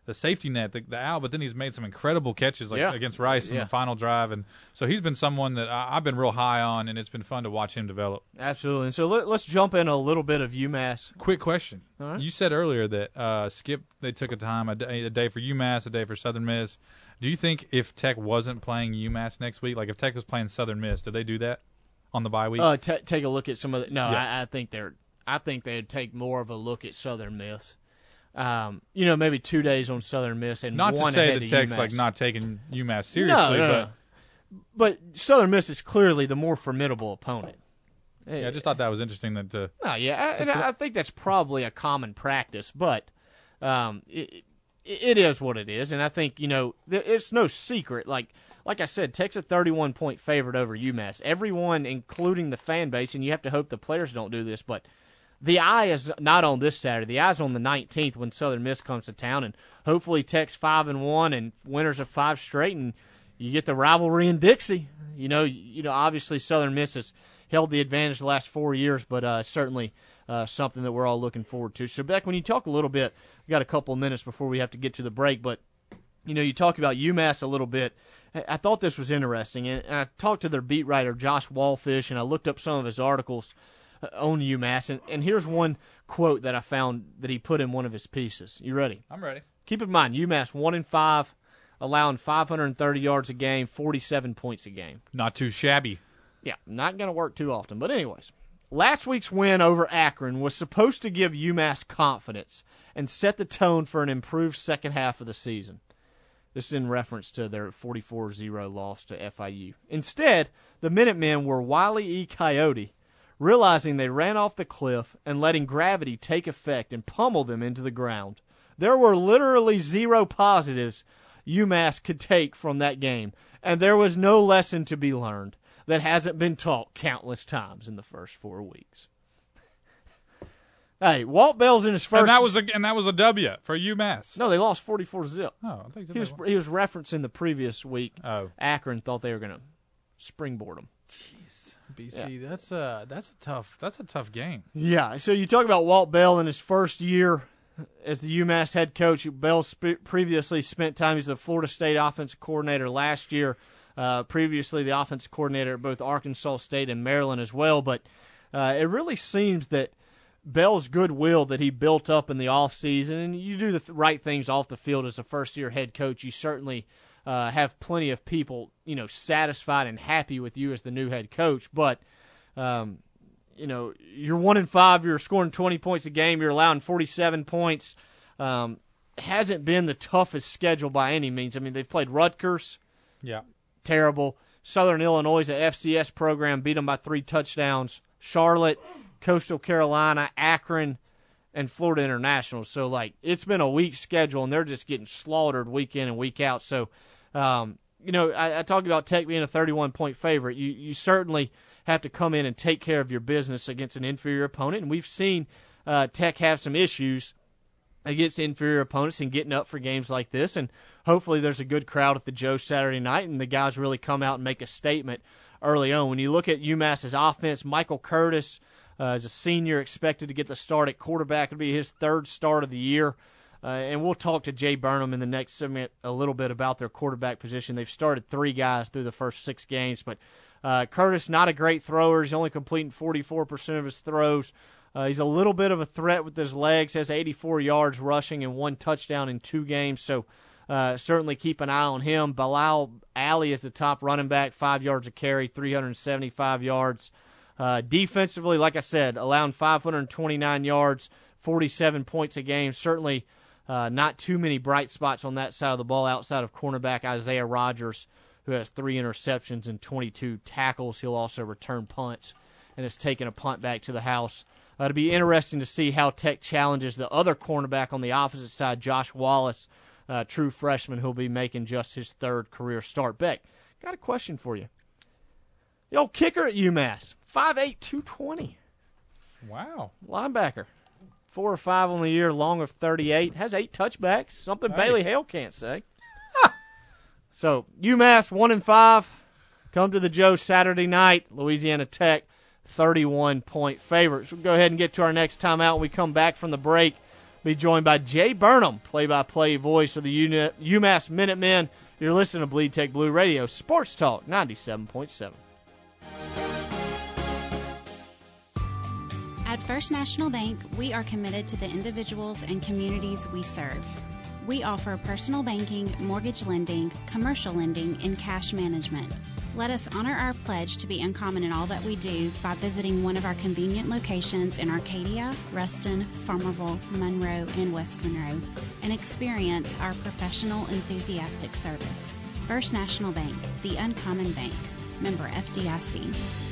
the safety net, the, the owl, but then he's made some incredible catches like Yeah. against Rice in Yeah. the final drive. And so he's been someone that I, I've been real high on, and it's been fun to watch him develop. Absolutely. And so let, let's jump in a little bit of UMass. Quick question. All right. You said earlier that uh, Skip, they took a time, a day, a day for UMass, a day for Southern Miss. Do you think if Tech wasn't playing UMass next week, like if Tech was playing Southern Miss, did they do that on the bye week? Uh, t- take a look at some of the. No, Yeah. I, I think they're. I think they'd take more of a look at Southern Miss. Um, you know, maybe two days on Southern Miss and not one to say ahead that of Tech's UMass. like not taking UMass seriously, no, no, but no. But Southern Miss is clearly the more formidable opponent. yeah, I just thought that was interesting that. Uh, No, yeah, I, and I think that's probably a common practice, but um, it, it, it is what it is, and I think you know it's no secret. Like like I said, Tech's a thirty-one point favorite over UMass. Everyone, including the fan base, and you have to hope the players don't do this, but the eye is not on this Saturday. The eye's on the nineteenth when Southern Miss comes to town, and hopefully Tech's five and one and winners of five straight, and you get the rivalry in Dixie. You know, you know, obviously Southern Miss has held the advantage the last four years, but uh, certainly uh, something that we're all looking forward to. So, Beck, when you talk a little bit, we got a couple of minutes before we have to get to the break, but you know, you talk about UMass a little bit. I, I thought this was interesting, and, and I talked to their beat writer Josh Wallfish, and I looked up some of his articles on UMass, and, and here's one quote that I found that he put in one of his pieces. You ready? I'm ready. Keep in mind, UMass one and five, allowing five hundred thirty yards a game, forty-seven points a game. Not too shabby. Yeah, not going to work too often. But anyways, last week's win over Akron was supposed to give UMass confidence and set the tone for an improved second half of the season. This is in reference to their forty-four zero loss to F I U. Instead, the Minutemen were Wile E. Coyote, realizing they ran off the cliff and letting gravity take effect and pummel them into the ground. There were literally zero positives UMass could take from that game, and there was no lesson to be learned that hasn't been taught countless times in the first four weeks. Hey, Walt Bell's in his first... And that was a and that was a W for UMass. No, they lost forty-four zip. Oh, I think he was he was referencing the previous week. Oh. Akron thought they were going to springboard them. Jeez, B C, yeah. that's a that's a tough that's a tough game. Yeah. So you talk about Walt Bell in his first year as the UMass head coach. Bell sp- previously spent time as the Florida State offensive coordinator last year. Uh, previously, the offensive coordinator at both Arkansas State and Maryland as well. But uh, it really seems that Bell's goodwill that he built up in the offseason, and you do the th- right things off the field as a first-year head coach, you certainly uh, have plenty of people, you know, satisfied and happy with you as the new head coach. But, um, you know, you're one and five, you're scoring twenty points a game, you're allowing forty-seven points. Um, hasn't been the toughest schedule by any means. I mean, they've played Rutgers. Yeah. Terrible. Southern Illinois, a F C S program, beat them by three touchdowns. Charlotte, Coastal Carolina, Akron, and Florida International. So, like, it's been a weak schedule, and they're just getting slaughtered week in and week out. So, um, you know, I, I talked about Tech being a thirty-one point favorite. You you certainly have to come in and take care of your business against an inferior opponent, and we've seen uh, Tech have some issues against inferior opponents and getting up for games like this, and hopefully there's a good crowd at the Joe Saturday night, and the guys really come out and make a statement early on. When you look at UMass's offense, Michael Curtis uh, is a senior, expected to get the start at quarterback. It'll be his third start of the year, uh, and we'll talk to Jay Burnham in the next segment a little bit about their quarterback position. They've started three guys through the first six games, but uh, Curtis, not a great thrower. He's only completing forty-four percent of his throws. Uh, he's a little bit of a threat with his legs, has eighty-four yards rushing and one touchdown in two games, so uh, certainly keep an eye on him. Bilal Ali is the top running back, five yards a carry, three hundred seventy-five yards. Uh, defensively, like I said, allowing five hundred twenty-nine yards, forty-seven points a game. Certainly uh, not too many bright spots on that side of the ball outside of cornerback Isaiah Rogers, who has three interceptions and twenty-two tackles. He'll also return punts and has taken a punt back to the house. Uh, it'll be interesting to see how Tech challenges the other cornerback on the opposite side, Josh Wallace, uh, true freshman who'll be making just his third career start. Beck, got a question for you. The old kicker at UMass, five eight, two twenty. Wow. Linebacker. Four or five on the year, long of thirty-eight. Has eight touchbacks, something Hey. Bailey Hale can't say. So, UMass, one and five. Come to the Joe Saturday night. Louisiana Tech, thirty-one point favorites. We'll go ahead and get to our next timeout when we come back from the break. Be joined by Jay Burnham, play-by-play voice of the Uni- UMass Minutemen. You're listening to Bleed Tech Blue Radio, Sports Talk ninety-seven point seven. At First National Bank, we are committed to the individuals and communities we serve. We offer personal banking, mortgage lending, commercial lending, and cash management. Let us honor our pledge to be uncommon in all that we do by visiting one of our convenient locations in Arcadia, Ruston, Farmerville, Monroe, and West Monroe, and experience our professional, enthusiastic service. First National Bank, the uncommon bank. Member F D I C.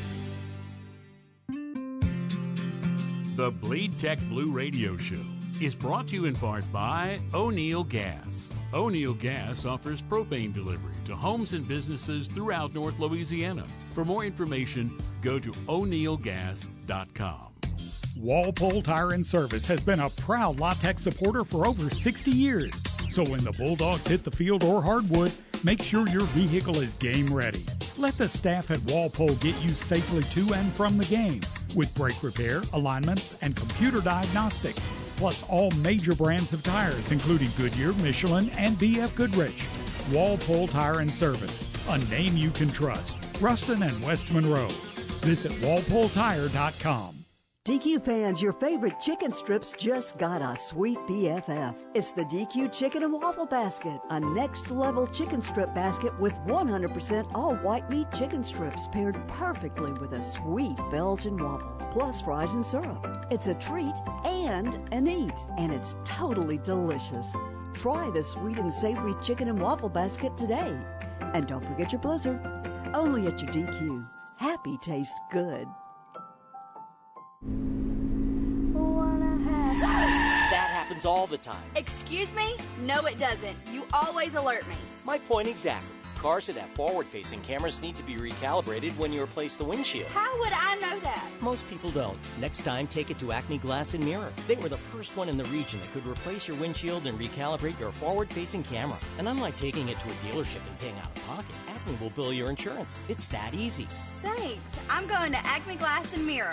The Bleed Tech Blue Radio Show is brought to you in part by O'Neill Gas. O'Neill Gas offers propane delivery to homes and businesses throughout North Louisiana. For more information, go to o'neill gas dot com. Walpole Tire and Service has been a proud La Tech supporter for over sixty years. So when the Bulldogs hit the field or hardwood, make sure your vehicle is game ready. Let the staff at Walpole get you safely to and from the game with brake repair, alignments, and computer diagnostics, plus all major brands of tires, including Goodyear, Michelin, and B F Goodrich. Walpole Tire and Service, a name you can trust. Ruston and West Monroe. Visit walpole tire dot com. D Q fans, your favorite chicken strips just got a sweet B F F. It's the D Q Chicken and Waffle Basket, a next-level chicken strip basket with one hundred percent all-white meat chicken strips paired perfectly with a sweet Belgian waffle, plus fries and syrup. It's a treat and a need, and it's totally delicious. Try the sweet and savory chicken and waffle basket today. And don't forget your Blizzard, only at your D Q. Happy tastes good. That happens all the time. Excuse me? No, it doesn't. You always alert me. My point exactly. Cars that have forward-facing cameras need to be recalibrated when you replace the windshield. How would I know that? Most people don't. Next time, take it to Acme Glass and Mirror. They were the first one in the region that could replace your windshield and recalibrate your forward-facing camera. And unlike taking it to a dealership and paying out of pocket, Acme will bill your insurance. It's that easy. Thanks. I'm going to Acme Glass and Mirror.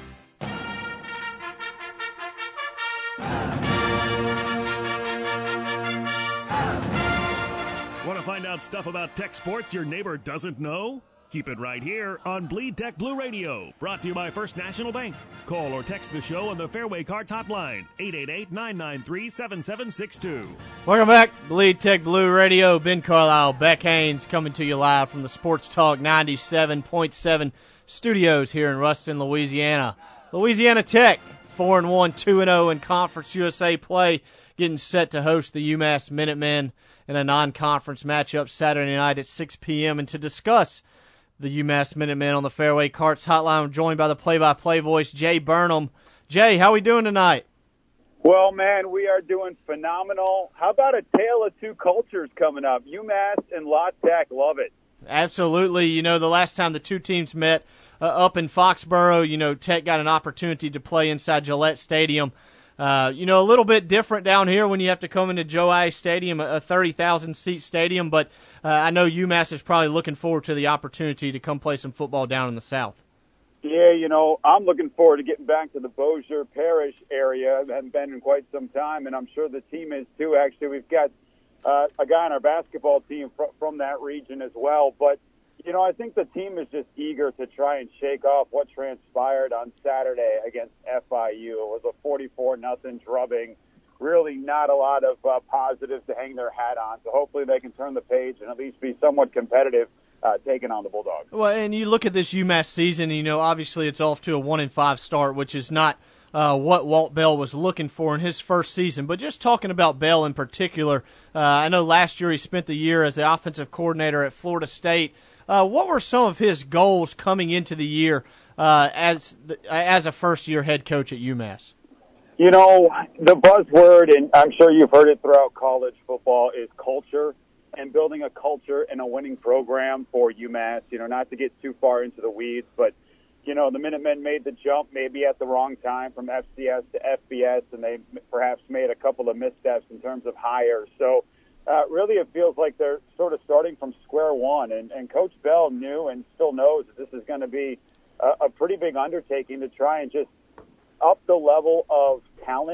Want to find out stuff about tech sports your neighbor doesn't know? Keep it right here on Bleed Tech Blue Radio, brought to you by First National Bank. Call or text the show on the Fairway Carts hotline, eight eight eight, nine nine three, seven seven six two. Welcome back, Bleed Tech Blue Radio. Ben Carlisle, Beck Haynes coming to you live from the Sports Talk ninety-seven point seven studios here in Ruston, Louisiana. Louisiana Tech, four and one, two and oh in Conference U S A play, getting set to host the UMass Minutemen in a non-conference matchup Saturday night at six p.m. And to discuss the UMass Minutemen on the Fairway Carts hotline, I'm joined by the play-by-play voice, Jay Burnham. Jay, how we doing tonight? Well, man, we are doing phenomenal. How about a tale of two cultures coming up? UMass and La Tech, love it. Absolutely. You know, the last time the two teams met uh, up in Foxborough, you know, Tech got an opportunity to play inside Gillette Stadium. Uh, you know, a little bit different down here when you have to come into Joe Ice Stadium, a thirty thousand seat stadium, but uh, I know UMass is probably looking forward to the opportunity to come play some football down in the South. Yeah, you know, I'm looking forward to getting back to the Bossier Parish area. I haven't been in quite some time, and I'm sure the team is too. Actually, we've got uh, a guy on our basketball team fr- from that region as well, but you know, I think the team is just eager to try and shake off what transpired on Saturday against F I U. It was a forty-four nothing drubbing. Really not a lot of uh, positives to hang their hat on. So hopefully they can turn the page and at least be somewhat competitive uh, taking on the Bulldogs. Well, and you look at this UMass season, you know, obviously it's off to a one and five start, which is not uh, what Walt Bell was looking for in his first season. But just talking about Bell in particular, uh, I know last year he spent the year as the offensive coordinator at Florida State. Uh, what were some of his goals coming into the year uh, as the, as a first-year head coach at UMass? You know, the buzzword, and I'm sure you've heard it throughout college football, is culture and building a culture and a winning program for UMass. You know, not to get too far into the weeds, but, you know, the Minutemen made the jump maybe at the wrong time from F C S to F B S, and they perhaps made a couple of missteps in terms of hires. So, Uh, really, it feels like they're sort of starting from square one, and, and Coach Bell knew and still knows that this is going to be a, a pretty big undertaking to try and just up the level of talent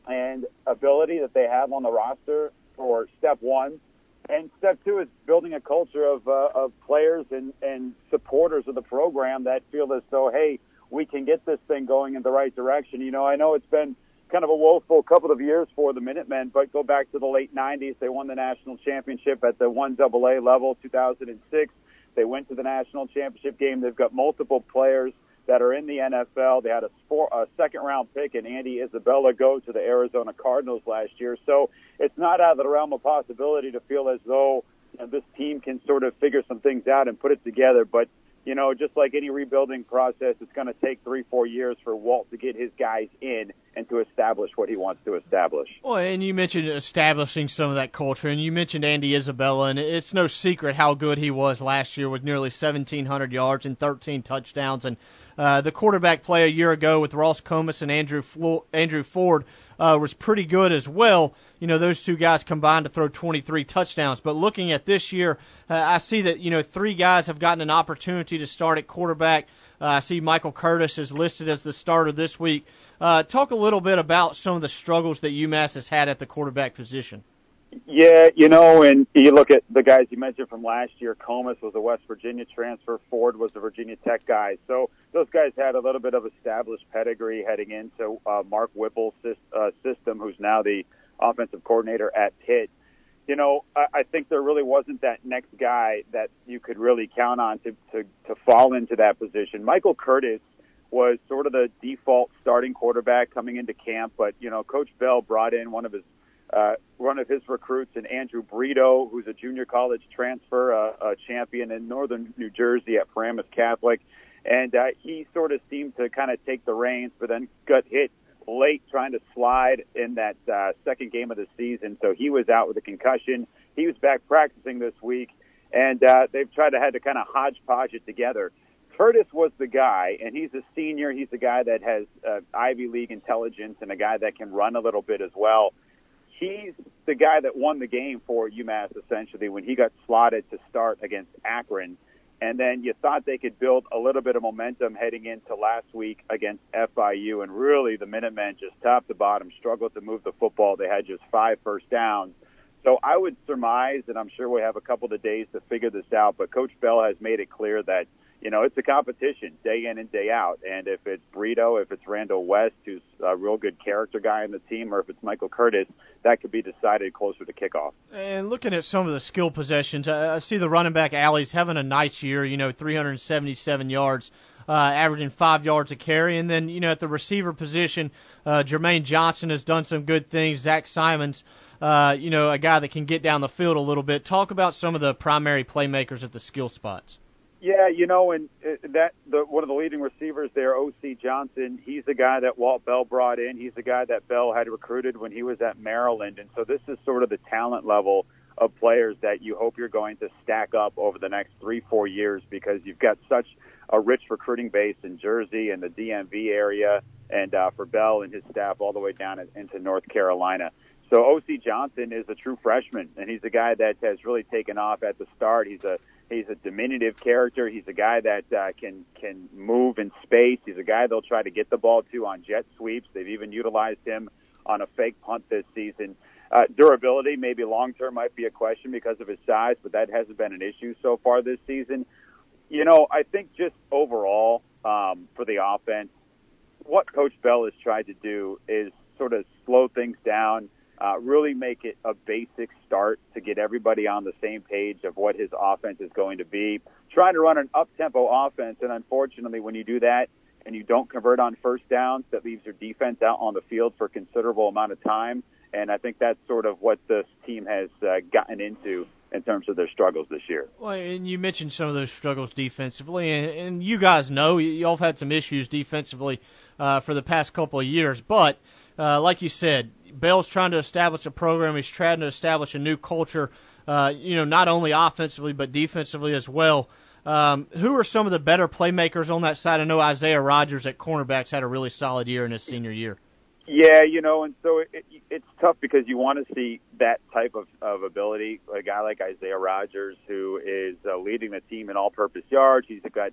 and ability that they have on the roster for step one. And step two is building a culture of uh, of players and, and supporters of the program that feel as though, hey, we can get this thing going in the right direction. You know, I know it's been kind of a woeful couple of years for the Minutemen, but go back to the late nineties. They won the national championship at the one double A level, two thousand six. They went to the national championship game. They've got multiple players that are in the N F L. They had a, sport, a second-round pick and Andy Isabella go to the Arizona Cardinals last year. So it's not out of the realm of possibility to feel as though you know, this team can sort of figure some things out and put it together. But, you know, just like any rebuilding process, it's going to take three, four years for Walt to get his guys in and to establish what he wants to establish. Well, and you mentioned establishing some of that culture, and you mentioned Andy Isabella, and it's no secret how good he was last year with nearly seventeen hundred yards and thirteen touchdowns. And uh, the quarterback play a year ago with Ross Comas and Andrew Flo- Andrew Ford uh, was pretty good as well. You know, those two guys combined to throw twenty-three touchdowns. But looking at this year, uh, I see that, you know, three guys have gotten an opportunity to start at quarterback. Uh, I see Michael Curtis is listed as the starter this week. Uh, talk a little bit about some of the struggles that UMass has had at the quarterback position. Yeah, you know, and you look at the guys you mentioned from last year. Comas was a West Virginia transfer. Ford was a Virginia Tech guy. So those guys had a little bit of established pedigree heading into uh, Mark Whipple's uh, system, who's now the offensive coordinator at Pitt. You know, I, I think there really wasn't that next guy that you could really count on to, to, to fall into that position. Michael Curtis was sort of the default starting quarterback coming into camp, but, you know, Coach Bell brought in one of his uh, one of his recruits, and Andrew Brito, who's a junior college transfer, uh, a champion in northern New Jersey at Paramus Catholic, and uh, he sort of seemed to kind of take the reins, but then got hit late trying to slide in that uh, second game of the season, so he was out with a concussion. He was back practicing this week, and uh, they've tried to had to kind of hodgepodge it together. Curtis was the guy, and he's a senior. He's a guy that has uh, Ivy League intelligence and a guy that can run a little bit as well. He's the guy that won the game for UMass, essentially, when he got slotted to start against Akron. And then you thought they could build a little bit of momentum heading into last week against F I U, and really the Minutemen just top to bottom struggled to move the football. They had just five first downs. So I would surmise, and I'm sure we have a couple of days to figure this out, but Coach Bell has made it clear that, you know, it's a competition day in and day out. And if it's Brito, if it's Randall West, who's a real good character guy on the team, or if it's Michael Curtis, that could be decided closer to kickoff. And looking at some of the skill possessions, I see the running back Alley's having a nice year, you know, three hundred seventy-seven yards, uh, averaging five yards a carry. And then, you know, at the receiver position, uh, Jermaine Johnson has done some good things. Zach Simons, uh, you know, a guy that can get down the field a little bit. Talk about some of the primary playmakers at the skill spots. Yeah, you know, and that the one of the leading receivers there, O C Johnson, he's the guy that Walt Bell brought in. He's the guy that Bell had recruited when he was at Maryland. And so this is sort of the talent level of players that you hope you're going to stack up over the next three, four years, because you've got such a rich recruiting base in Jersey and the D M V area, and uh, for Bell and his staff all the way down into North Carolina. So O C Johnson is a true freshman, and he's a guy that has really taken off at the start. He's a He's a diminutive character. He's a guy that uh, can can move in space. He's a guy they'll try to get the ball to on jet sweeps. They've even utilized him on a fake punt this season. Uh, durability, maybe long-term, might be a question because of his size, but that hasn't been an issue so far this season. You know, I think just overall um, for the offense, what Coach Bell has tried to do is sort of slow things down, Uh, really make it a basic start to get everybody on the same page of what his offense is going to be. Trying to run an up-tempo offense, and unfortunately when you do that and you don't convert on first downs, that leaves your defense out on the field for a considerable amount of time. And I think that's sort of what this team has uh, gotten into in terms of their struggles this year. Well, and you mentioned some of those struggles defensively, and, and you guys know y'all have had some issues defensively uh, for the past couple of years. But uh, like you said, Bell's trying to establish a program. He's trying to establish a new culture, uh, you know, not only offensively but defensively as well. Um, who are some of the better playmakers on that side? I know Isaiah Rogers at cornerbacks had a really solid year in his senior year. Yeah, you know, and so it, it, it's tough because you want to see that type of, of ability. A guy like Isaiah Rogers, who is uh, leading the team in all-purpose yards. He's got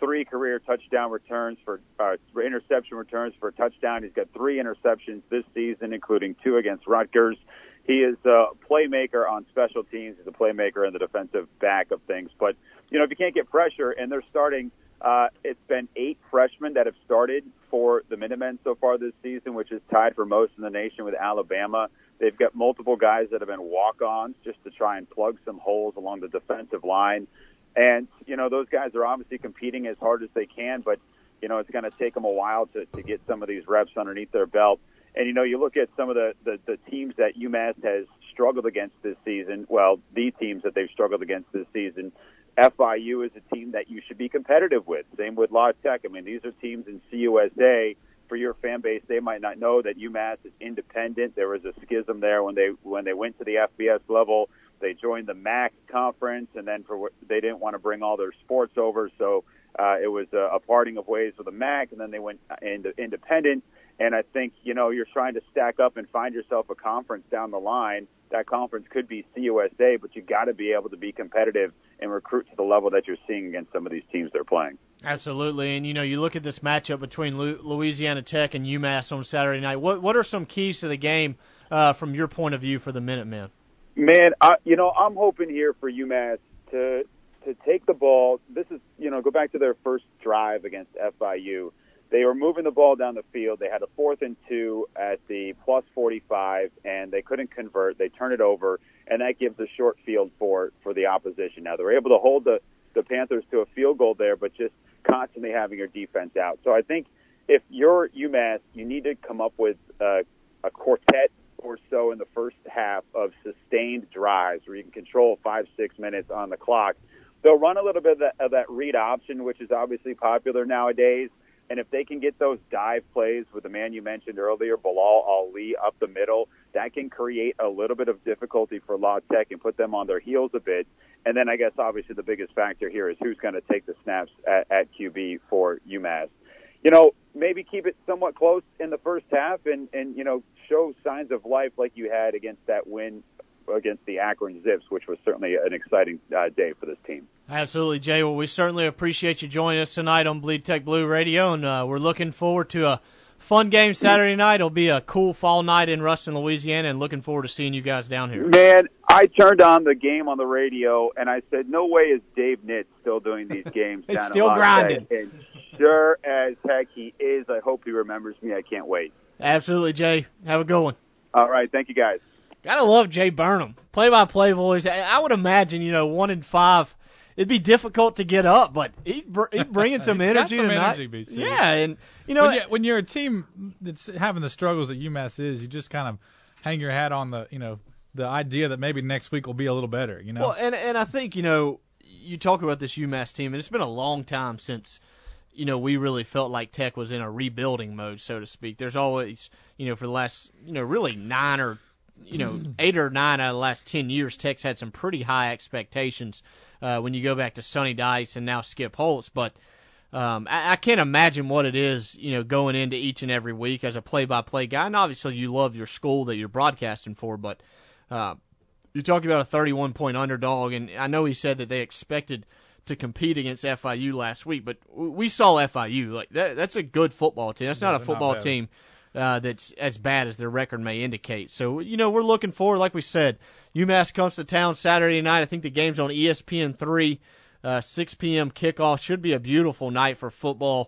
three career touchdown returns for uh, interception returns for a touchdown. He's got three interceptions this season, including two against Rutgers. He is a playmaker on special teams. He's a playmaker in the defensive back of things. But, you know, if you can't get pressure, and they're starting, uh, it's been eight freshmen that have started for the Minutemen so far this season, which is tied for most in the nation with Alabama. They've got multiple guys that have been walk-ons just to try and plug some holes along the defensive line. And, you know, those guys are obviously competing as hard as they can, but, you know, it's going to take them a while to, to get some of these reps underneath their belt. And, you know, you look at some of the, the, the teams that UMass has struggled against this season, well, the teams that they've struggled against this season, F I U is a team that you should be competitive with. Same with La Tech. I mean, these are teams in C U S A. For your fan base, they might not know that UMass is independent. There was a schism there when they when they went to the F B S level. They joined the M A C conference, and then for they didn't want to bring all their sports over, so uh, it was a, a parting of ways with the M A C, and then they went into independent. And I think, you know, you're trying to stack up and find yourself a conference down the line. That conference could be C U S A, but you got to be able to be competitive and recruit to the level that you're seeing against some of these teams they're playing. Absolutely, and you know, you look at this matchup between Louisiana Tech and UMass on Saturday night. What what are some keys to the game uh, from your point of view for the Minutemen? Man, I, you know, I'm hoping here for UMass to to take the ball. This is, you know, go back to their first drive against F I U. They were moving the ball down the field. They had a fourth and two at the plus forty-five, and they couldn't convert. They turned it over, and that gives a short field for for the opposition. Now, they were able to hold the, the Panthers to a field goal there, but just constantly having your defense out. So I think if you're UMass, you need to come up with uh, a quartet or so in the first half of sustained drives where you can control five, six minutes on the clock. They'll run a little bit of that, of that read option, which is obviously popular nowadays. And if they can get those dive plays with the man you mentioned earlier, Bilal Ali, up the middle, that can create a little bit of difficulty for La Tech and put them on their heels a bit. And then I guess obviously the biggest factor here is who's going to take the snaps at, at Q B for UMass. You know, maybe keep it somewhat close in the first half and, and, you know, show signs of life like you had against that win against the Akron Zips, which was certainly an exciting uh, day for this team. Absolutely, Jay. Well, we certainly appreciate you joining us tonight on Bleed Tech Blue Radio, and uh, we're looking forward to a fun game Saturday night. It'll be a cool fall night in Ruston, Louisiana, and looking forward to seeing you guys down here. Man, I turned on the game on the radio, and I said, no way is Dave Nitz still doing these games it's down still at grinding. And sure as heck he is. I hope he remembers me. I can't wait. Absolutely, Jay. Have a good one. All right. Thank you, guys. Gotta love Jay Burnham. Play-by-play voice. I would imagine, you know, one in five, it'd be difficult to get up, but he's he bringing some He's energy got some tonight. energy, B C. Yeah, and, you know. When, you, when you're a team that's having the struggles that UMass is, you just kind of hang your hat on the, you know, the idea that maybe next week will be a little better, you know? Well, and, and I think, you know, you talk about this UMass team, and it's been a long time since, you know, we really felt like Tech was in a rebuilding mode, so to speak. There's always, you know, for the last, you know, really nine or you know, eight or nine out of the last ten years, Tech's had some pretty high expectations uh, when you go back to Sonny Dykes and now Skip Holtz. But um, I, I can't imagine what it is, you know, going into each and every week as a play-by-play guy. And obviously you love your school that you're broadcasting for, but uh, you're talking about a thirty-one point underdog, and I know he said that they expected to compete against F I U last week, but we saw F I U. Like that, that's a good football team. That's No, not a they're football not bad. team Uh, that's as bad as their record may indicate. So, you know, we're looking forward, like we said, UMass comes to town Saturday night. I think the game's on E S P N three, uh, six p.m. kickoff. Should be a beautiful night for football.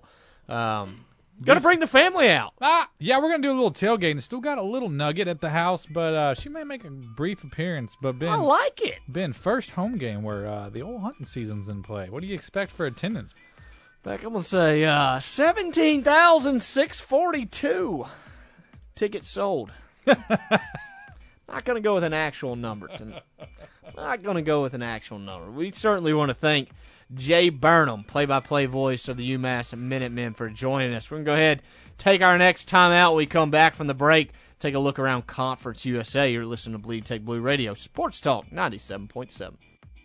Um, Got to bring the family out. Ah, yeah, we're going to do a little tailgating. Still got a little Nugget at the house, but uh, she may make a brief appearance. But Ben, I like it. Ben, first home game where uh, the old hunting season's in play. What do you expect for attendance? Back, I'm going to say uh, seventeen thousand six hundred forty-two tickets sold. Not going to go with an actual number tonight. Not going to go with an actual number. We certainly want to thank Jay Burnham, play-by-play voice of the UMass Minutemen, for joining us. We're going to go ahead, take our next time out. We come back from the break, take a look around Conference U S A. You're listening to Bleed Tech Blue Radio, Sports Talk ninety-seven point seven.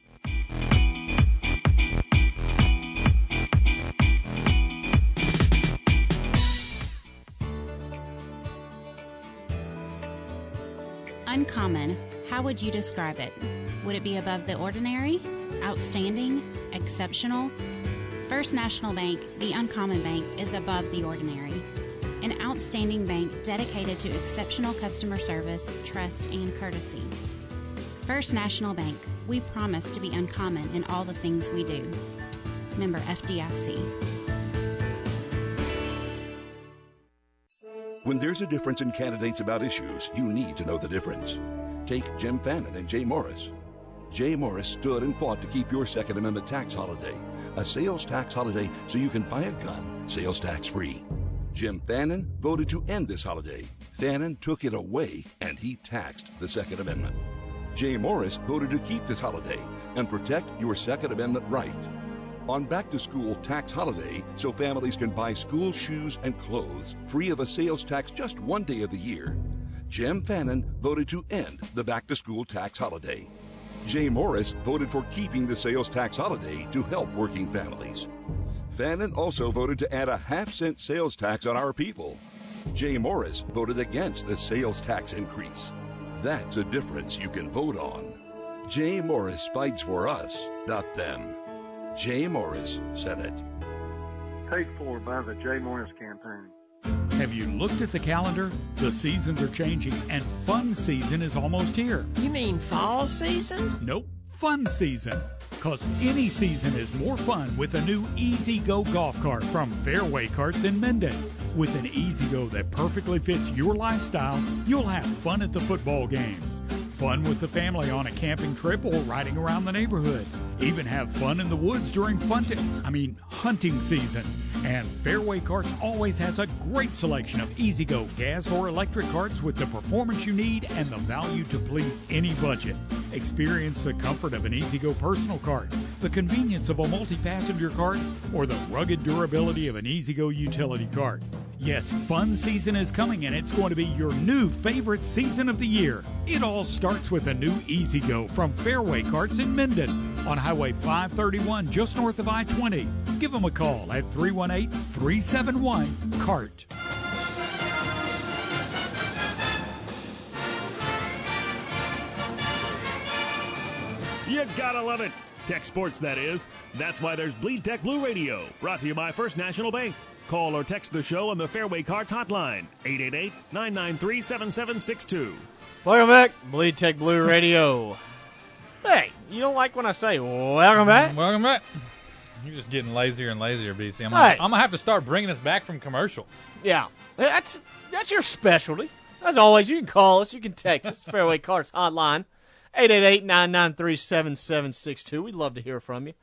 Uncommon. How would you describe it? Would it be above the ordinary? Outstanding? Exceptional? First National Bank, the uncommon bank, is above the ordinary. An outstanding bank dedicated to exceptional customer service, trust, and courtesy. First National Bank, we promise to be uncommon in all the things we do. Member F D I C. When there's a difference in candidates about issues, you need to know the difference. Take Jim Fannin and Jay Morris. Jay Morris stood and fought to keep your Second Amendment tax holiday, a sales tax holiday so you can buy a gun sales tax free. Jim Fannin voted to end this holiday. Fannin took it away and he taxed the Second Amendment. Jay Morris voted to keep this holiday and protect your Second Amendment right. On Back to School Tax Holiday, so families can buy school shoes and clothes free of a sales tax just one day of the year, Jim Fannin voted to end the Back to School Tax Holiday. Jay Morris voted for keeping the sales tax holiday to help working families. Fannin also voted to add a half-cent sales tax on our people. Jay Morris voted against the sales tax increase. That's a difference you can vote on. Jay Morris fights for us, not them. Jay Morris said it. Paid for by the Jay Morris campaign. Have you looked at the calendar? The seasons are changing, and fun season is almost here. You mean fall season? Nope, fun season. Because any season is more fun with a new E-Z-Go golf cart from Fairway Carts in Minden. With an E-Z-Go that perfectly fits your lifestyle, you'll have fun at the football games, fun with the family on a camping trip or riding around the neighborhood. Even have fun in the woods during fun t- I mean, hunting season. And Fairway Carts always has a great selection of E-Z-Go gas or electric carts with the performance you need and the value to please any budget. Experience the comfort of an E-Z-Go personal cart, the convenience of a multi-passenger cart, or the rugged durability of an E-Z-Go utility cart. Yes, fun season is coming, and it's going to be your new favorite season of the year. It all starts with a new E-Z-Go from Fairway Carts in Minden on Highway five thirty-one, just north of I twenty. Give them a call at three one eight, three seven one, C A R T. You gotta love it. Tech sports, that is. That's why there's Bleed Tech Blue Radio, brought to you by First National Bank. Call or text the show on the Fairway Carts hotline, eight eight eight, nine nine three, seven seven six two. Welcome back, Bleed Tech Blue Radio. Hey, you don't like when I say welcome back? Welcome back. You're just getting lazier and lazier, B C. I'm Hey. gonna, I'm gonna have to start bringing us back from commercial. Yeah, that's that's your specialty. As always, you can call us, you can text us, Fairway Carts hotline, eight eight eight, nine nine three, seven seven six two. We'd love to hear from you.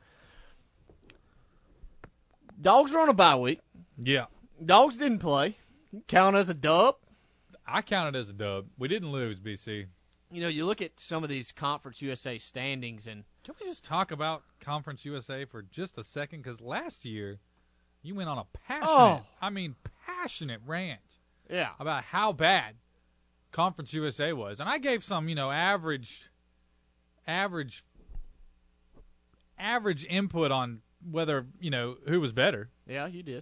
Dogs are on a bye week. Yeah. Dogs didn't play. Count as a dub. I count it as a dub. We didn't lose, B C. You know, you look at some of these Conference U S A standings, and Can we just talk about Conference U S A for just a second? Because last year, you went on a passionate, Oh. I mean, passionate rant yeah, about how bad Conference U S A was. And I gave some, you know, average, average, average input on whether, you know, who was better. yeah, you did.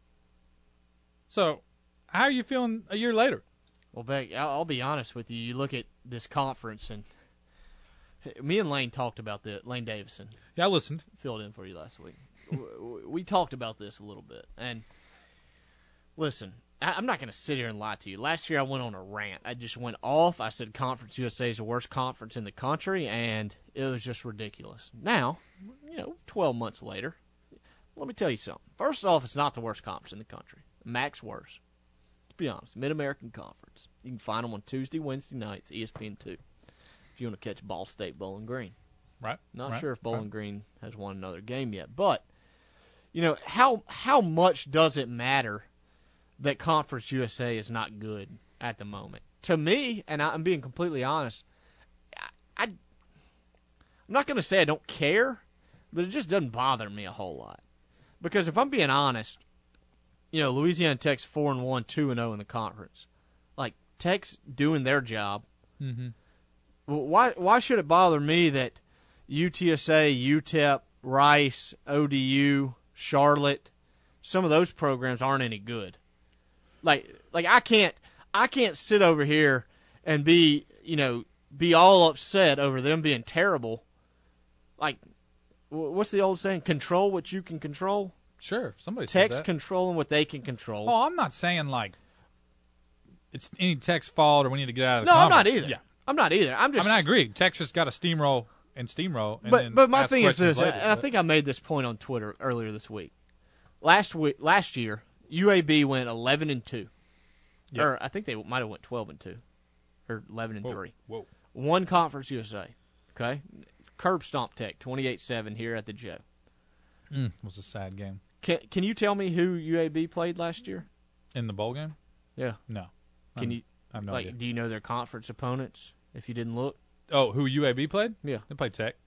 So, how are you feeling a year later? Well, Beck, I'll, I'll be honest with you. You look at this conference, and me and Lane talked about this. Lane Davison. Yeah, I listened. Filled in for you last week. we, we talked about this a little bit. And listen, I, I'm not going to sit here and lie to you. Last year I went on a rant. I just went off. I said Conference U S A is the worst conference in the country, and it was just ridiculous. Now, you know, twelve months later, let me tell you something. First off, it's not the worst conference in the country. M A C's worse. Let's be honest. Mid-American Conference. You can find them on Tuesday, Wednesday nights, E S P N two, if you want to catch Ball State Bowling Green. Right. Not right, sure if Bowling right. Green has won another game yet. But, you know, how how much does it matter that Conference U S A is not good at the moment? To me, and I, I'm being completely honest, I, I, I'm not going to say I don't care, but it just doesn't bother me a whole lot. Because if I'm being honest, you know, Louisiana Tech's four and one, two and zero in the conference. Like, Tech's doing their job. Mm-hmm. Well, why why should it bother me that U T S A, U T E P, Rice, O D U, Charlotte, some of those programs aren't any good? Like like I can't I can't sit over here and be, you know, be all upset over them being terrible. Like, what's the old saying? Control what you can control. Sure, somebody said Tech's that. controlling what they can control. Oh, I'm not saying like it's any Tech's fault or we need to get out of the No, I'm conference. not either. Yeah. I'm not either. I'm just. I mean, I agree. Tech's just got to steamroll and steamroll. And But then but my ask thing is questions this, later, and I but- think I made this point on Twitter earlier this week. Last week, last year, U A B went eleven and two, Yeah. or I think they might have went twelve and two, or eleven and Whoa, three. whoa. One Conference U S A. Okay, curb stomp Tech twenty-eight seven here at the Joe. Mm, it was a sad game. Can Can you tell me who U A B played last year? In the bowl game? Yeah. No. Can I'm- you? I have no like, idea. do you know their conference opponents? If you didn't look. Oh, who U A B played? Yeah. They played Tech.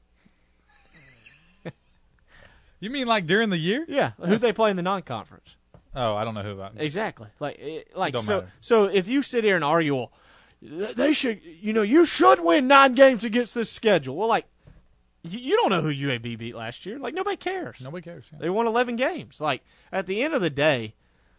You mean like during the year? Yeah. Who they play in the non-conference? Oh, I don't know who about. Exactly. Like, it, like Don't so. matter. So if you sit here and argue, well, they should, you know, you should win nine games against this schedule. Well, like, you, you don't know who U A B beat last year. Like, nobody cares. Nobody cares. Yeah. They won eleven games. Like, at the end of the day,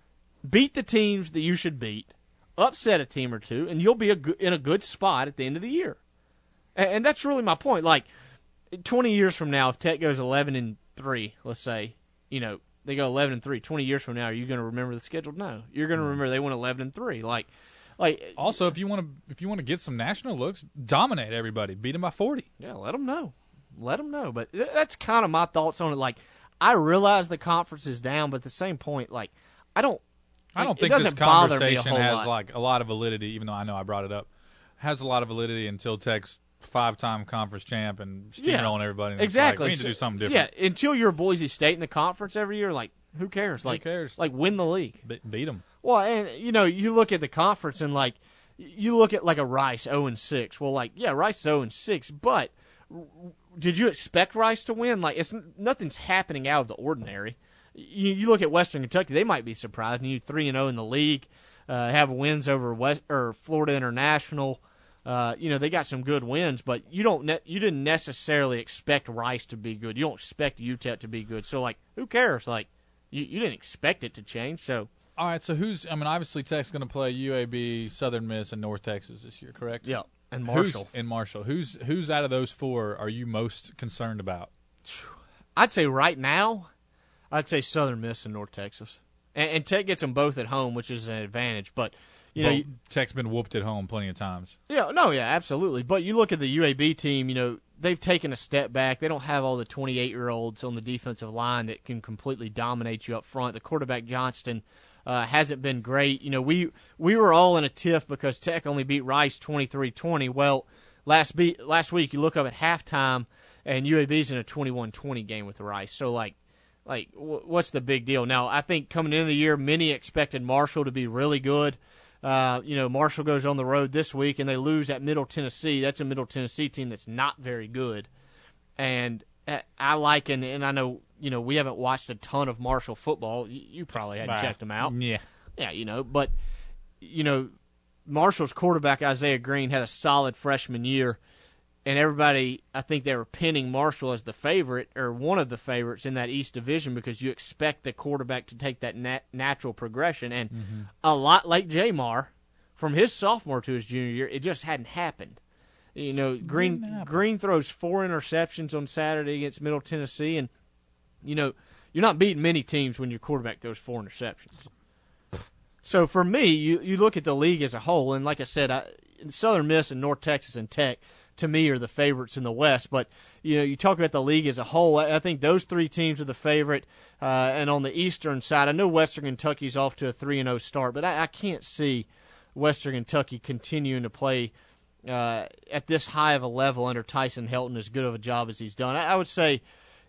beat the teams that you should beat, upset a team or two, and you'll be a go- in a good spot at the end of the year. And, and that's really my point. Like, twenty years from now, if Tech goes eleven and three, let's say, you know, they go eleven and three. Twenty years from now, are you going to remember the schedule? No, you're going to remember they went eleven and three. Like, like Also, if you want to, if you want to get some national looks, dominate everybody, beat them by forty. yeah, let them know, let them know. But th- that's kind of my thoughts on it. Like, I realize the conference is down, but at the same point, like, I don't. I don't like, think it this doesn't bother me a conversation whole has lot. like a lot of validity, even though I know I brought it up. Has a lot of validity until Tech's five-time conference champ and steamrolling everybody. And it's Exactly. Like, we need to So- do something different. Yeah, until you're Boise State in the conference every year, like, who cares? Who Like, cares? Like, win the league. Be- beat them. Well, and you know, you look at the conference and like, you look at like a Rice zero and six. Well, like, yeah, Rice zero and six, but did you expect Rice to win? Like, it's nothing's happening out of the ordinary. You, you look at Western Kentucky; they might be surprised. And you three and zero in the league, uh, have wins over West or Florida International. Uh, you know, they got some good wins, but you don't ne- you didn't necessarily expect Rice to be good. You don't expect U T E P to be good. So, like, who cares? Like, you, you didn't expect it to change. So, All right, so who's? I mean, obviously Tech's going to play U A B, Southern Miss, and North Texas this year, correct? yeah, and Who's- Marshall. and Marshall. Who's who's out of those four are you most concerned about? I'd say right now, I'd say Southern Miss and North Texas, and, and Tech gets them both at home, which is an advantage. But you know, Well, you, Tech's been whooped at home plenty of times. yeah, no, yeah, absolutely. But you look at the U A B team, you know, they've taken a step back. They don't have all the twenty-eight-year-olds on the defensive line that can completely dominate you up front. The quarterback Johnston uh, hasn't been great. You know, we we were all in a tiff because Tech only beat Rice twenty-three twenty. Well, last beat last week you look up at halftime and U A B's in a twenty-one twenty game with Rice. So like. Like, what's the big deal? Now, I think coming into the year, many expected Marshall to be really good. Uh, you know, Marshall goes on the road this week, and they lose at Middle Tennessee. That's a Middle Tennessee team that's not very good. And I like, and, and I know, you know, we haven't watched a ton of Marshall football. You, you probably hadn't Bah. checked them out. Yeah. Yeah, you know, but, you know, Marshall's quarterback, Isaiah Green, had a solid freshman year. And everybody, I think they were pinning Marshall as the favorite or one of the favorites in that East Division because you expect the quarterback to take that nat- natural progression. And Mm-hmm. a lot like Jamar, from his sophomore to his junior year, it just hadn't happened. You know, Green Green throws four interceptions on Saturday against Middle Tennessee, and you know you're not beating many teams when your quarterback throws four interceptions. So for me, you you look at the league as a whole, and like I said, I, Southern Miss and North Texas and Tech, to me, are the favorites in the West. But, you know, you talk about the league as a whole, I, I think those three teams are the favorite. Uh, and on the Eastern side, I know Western Kentucky's off to a three and oh start, but I, I can't see Western Kentucky continuing to play uh, at this high of a level under Tyson Helton as good of a job as he's done. I, I would say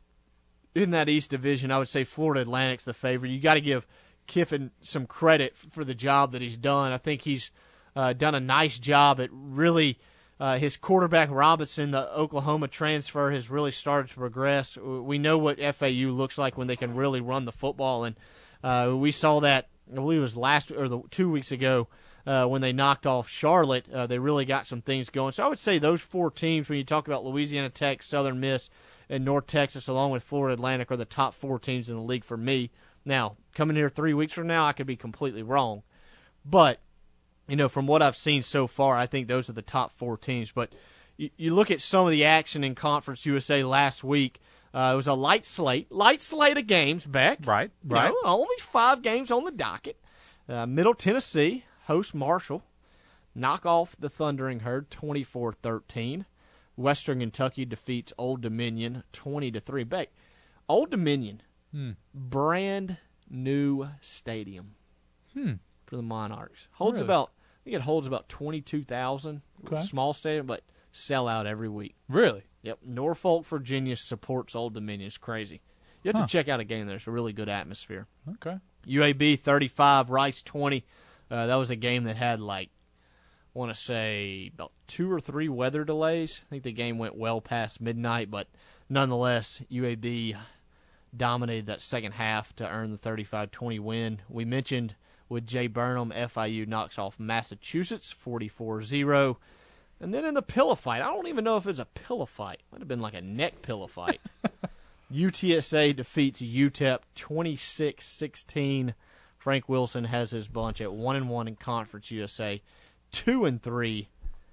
in that East Division, I would say Florida Atlantic's the favorite. You got to give Kiffin some credit for the job that he's done. I think he's uh, done a nice job at really uh, his quarterback Robinson, the Oklahoma transfer, has really started to progress. We know what F A U looks like when they can really run the football, and uh, we saw that, I believe it was last or the two weeks ago uh, when they knocked off Charlotte. Uh, they really got some things going. So I would say those four teams, when you talk about Louisiana Tech, Southern Miss, and North Texas, along with Florida Atlantic, are the top four teams in the league for me. Now, coming here three weeks from now, I could be completely wrong. But, you know, from what I've seen so far, I think those are the top four teams. But you, you look at some of the action in Conference U S A last week, Uh, it was a light slate, light slate of games, Beck. Right, You right. know, only five games on the docket. Uh, Middle Tennessee hosts Marshall. Knock off the Thundering Herd twenty-four thirteen. Western Kentucky defeats Old Dominion twenty to three. Beck, Old Dominion, Hmm. brand new stadium Hmm. for the Monarchs. Holds Really? about, I think it holds about twenty-two thousand. Okay. Small stadium, but sell out every week. Really? Yep. Norfolk, Virginia supports Old Dominion. It's crazy. You have Huh. to check out a game there. It's a really good atmosphere. Okay. U A B thirty-five, Rice twenty. Uh, that was a game that had, like, I want to say about two or three weather delays. I think the game went well past midnight, but nonetheless, U A B dominated that second half to earn the thirty-five twenty win. We mentioned with Jay Burnham, F I U knocks off Massachusetts forty-four zero. And then in the pillow fight, I don't even know if it's a pillow fight. Might have been like a neck pillow fight. U T S A defeats U T E P twenty-six sixteen. Frank Wilson has his bunch at one and one in Conference U S A, two and three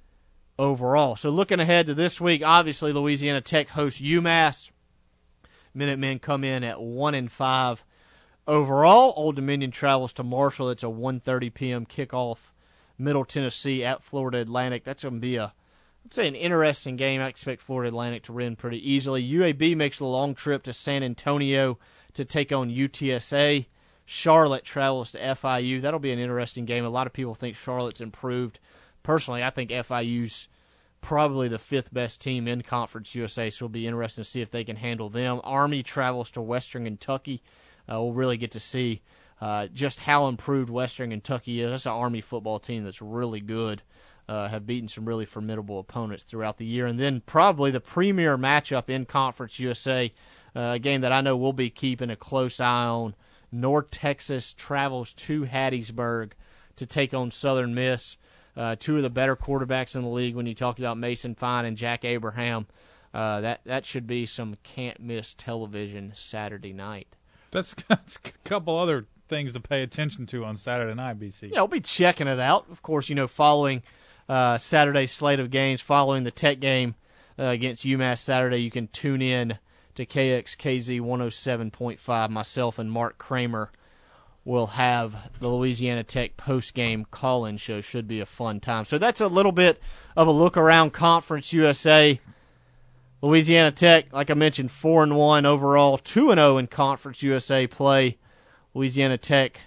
overall. So looking ahead to this week, obviously Louisiana Tech hosts UMass. Minutemen come in at one and five overall. Old Dominion travels to Marshall. It's a one thirty p.m. kickoff. Middle Tennessee at Florida Atlantic. That's going to be a, I'd say, an interesting game. I expect Florida Atlantic to win pretty easily. U A B makes the long trip to San Antonio to take on U T S A. Charlotte travels to F I U. That'll be an interesting game. A lot of people think Charlotte's improved. Personally, I think F I U's probably the fifth best team in Conference U S A, so it'll be interesting to see if they can handle them. Army travels to Western Kentucky. Uh, we'll really get to see uh, just how improved Western Kentucky is. That's an Army football team that's really good. Uh, have beaten some really formidable opponents throughout the year. And then probably the premier matchup in Conference U S A, uh, a game that I know we'll be keeping a close eye on. North Texas travels to Hattiesburg to take on Southern Miss. Uh, two of the better quarterbacks in the league when you talk about Mason Fine and Jack Abraham. Uh, that, that should be some can't-miss television Saturday night. That's, that's a couple other things to pay attention to on Saturday night, B C. Yeah, we'll be checking it out. Of course, you know, following uh, Saturday's slate of games, following the Tech game uh, against UMass Saturday, you can tune in to K X K Z one oh seven point five. Myself and Mark Kramer will have the Louisiana Tech post-game call-in show. Should be a fun time. So that's a little bit of a look around Conference U S A. Louisiana Tech, like I mentioned, four and one overall, two and oh in Conference U S A play. Louisiana Tech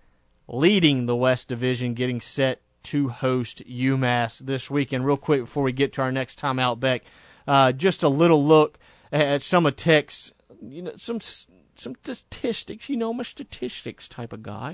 leading the West Division, getting set to host UMass this weekend. Real quick before we get to our next time out, Beck, uh, just a little look at some of Tech's, you know, some some statistics. You know, I'm a statistics type of guy.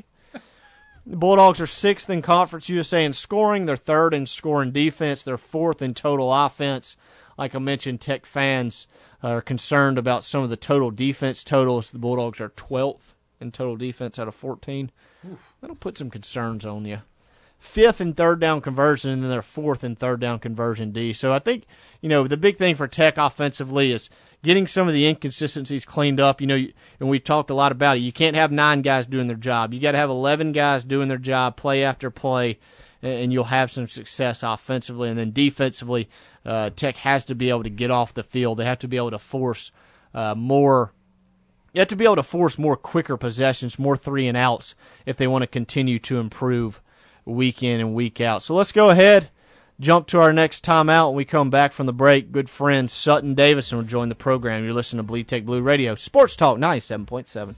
The Bulldogs are sixth in Conference U S A in scoring. They're third in scoring defense. They're fourth in total offense. Like I mentioned, Tech fans are concerned about some of the total defense totals. The Bulldogs are twelfth in total defense out of fourteen. Oof. That'll put some concerns on you. Fifth in third down conversion, and then they're fourth in third down conversion D. So I think, you know, the big thing for Tech offensively is getting some of the inconsistencies cleaned up. You know, and we've talked a lot about it. You can't have nine guys doing their job. You got to have eleven guys doing their job, play after play, and you'll have some success offensively. And then defensively, uh, Tech has to be able to get off the field. They have to be able to force uh, more. You have to be able to force more quicker possessions, more three and outs, if they want to continue to improve week in and week out. So let's go ahead, jump to our next timeout. When we come back from the break, good friend Sutton Davison will join the program. You're listening to Bleed Tech Blue Radio, Sports Talk ninety-seven point seven.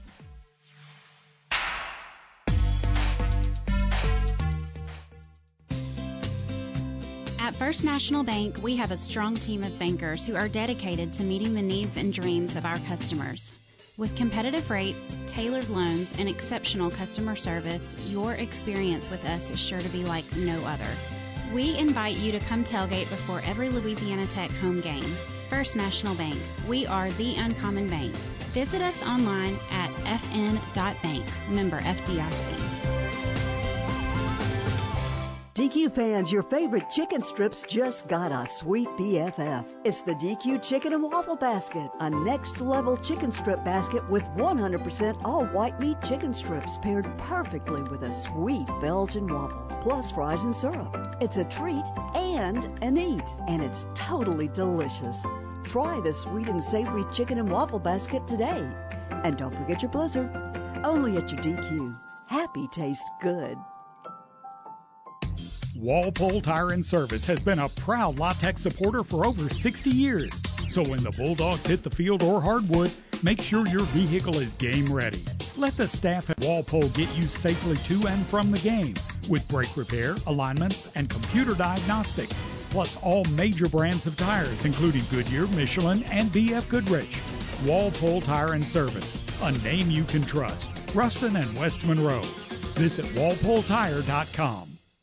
At First National Bank, we have a strong team of bankers who are dedicated to meeting the needs and dreams of our customers. With competitive rates, tailored loans, and exceptional customer service, your experience with us is sure to be like no other. We invite you to come tailgate before every Louisiana Tech home game. First National Bank, we are the uncommon bank. Visit us online at f n dot bank, member F D I C. D Q fans, your favorite chicken strips just got a sweet B F F. It's the D Q Chicken and Waffle Basket, a next-level chicken strip basket with one hundred percent all-white meat chicken strips paired perfectly with a sweet Belgian waffle, plus fries and syrup. It's a treat and a eat, and it's totally delicious. try the sweet and savory chicken and waffle basket today. And don't forget your Blizzard. Only at your D Q. Happy tastes good. Walpole Tire and Service has been a proud La Tech supporter for over sixty years. So when the Bulldogs hit the field or hardwood, make sure your vehicle is game ready. Let the staff at Walpole get you safely to and from the game with brake repair, alignments, and computer diagnostics, plus all major brands of tires, including Goodyear, Michelin, and B F Goodrich. Walpole Tire and Service, a name you can trust. Ruston and West Monroe. Visit walpole tire dot com.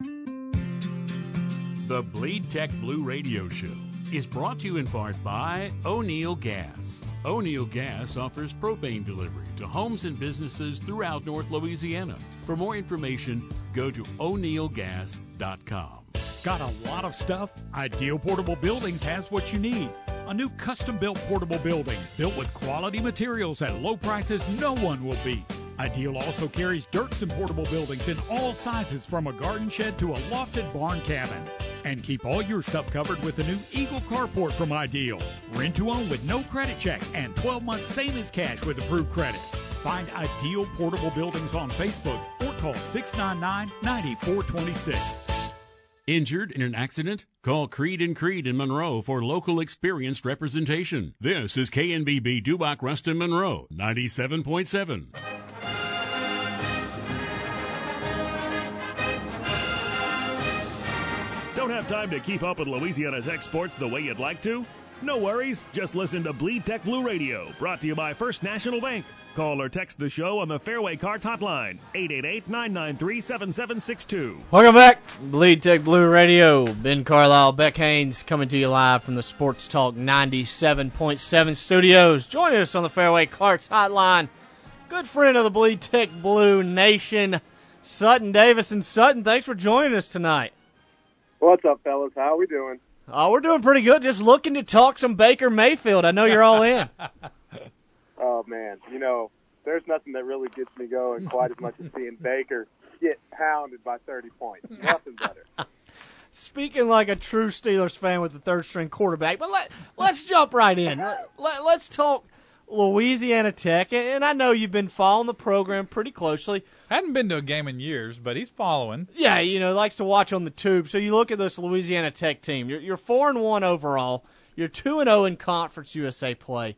The Bleed Tech Blue Radio Show is brought to you in part by O'Neill Gas. O'Neill Gas offers propane delivery to homes and businesses throughout North Louisiana. For more information, go to o'neill gas dot com. Got a lot of stuff? Ideal Portable Buildings has what you need. A new custom-built portable building built with quality materials at low prices no one will beat. Ideal also carries Dirksen portable buildings in all sizes, from a garden shed to a lofted barn cabin. And keep all your stuff covered with the new Eagle Carport from Ideal. Rent to own with no credit check and twelve months same as cash with approved credit. Find Ideal Portable Buildings on Facebook or call six nine nine, nine four two six. Injured in an accident? Call Creed and Creed in Monroe for local experienced representation. This is K N B B Dubach Ruston Monroe, ninety-seven point seven. Don't have time to keep up with Louisiana Tech sports the way you'd like to? No worries. Just listen to Bleed Tech Blue Radio, brought to you by First National Bank. Call or text the show on the Fairway Carts hotline, eight eight eight, nine nine three, seven seven six two. Welcome back. Bleed Tech Blue Radio. Ben Carlisle, Beck Haynes coming to you live from the Sports Talk ninety-seven point seven studios. Join us on the Fairway Carts hotline. Good friend of the Bleed Tech Blue Nation, Sutton Davis. And Sutton, thanks for joining us tonight. What's up, fellas? How are we doing? Oh, we're doing pretty good. Just looking to talk some Baker Mayfield. I know you're all in. Oh, man. You know, there's nothing that really gets me going quite as much as seeing Baker get pounded by thirty points. Nothing better. Speaking like a true Steelers fan with the third-string quarterback, but let, let's jump right in. Let, let's talk Louisiana Tech, and I know you've been following the program pretty closely. Hadn't been to a game in years, but he's following. Yeah, you know, likes to watch on the tube. So you look at this Louisiana Tech team. You're, you're four and one overall. You're two and zero in Conference U S A play.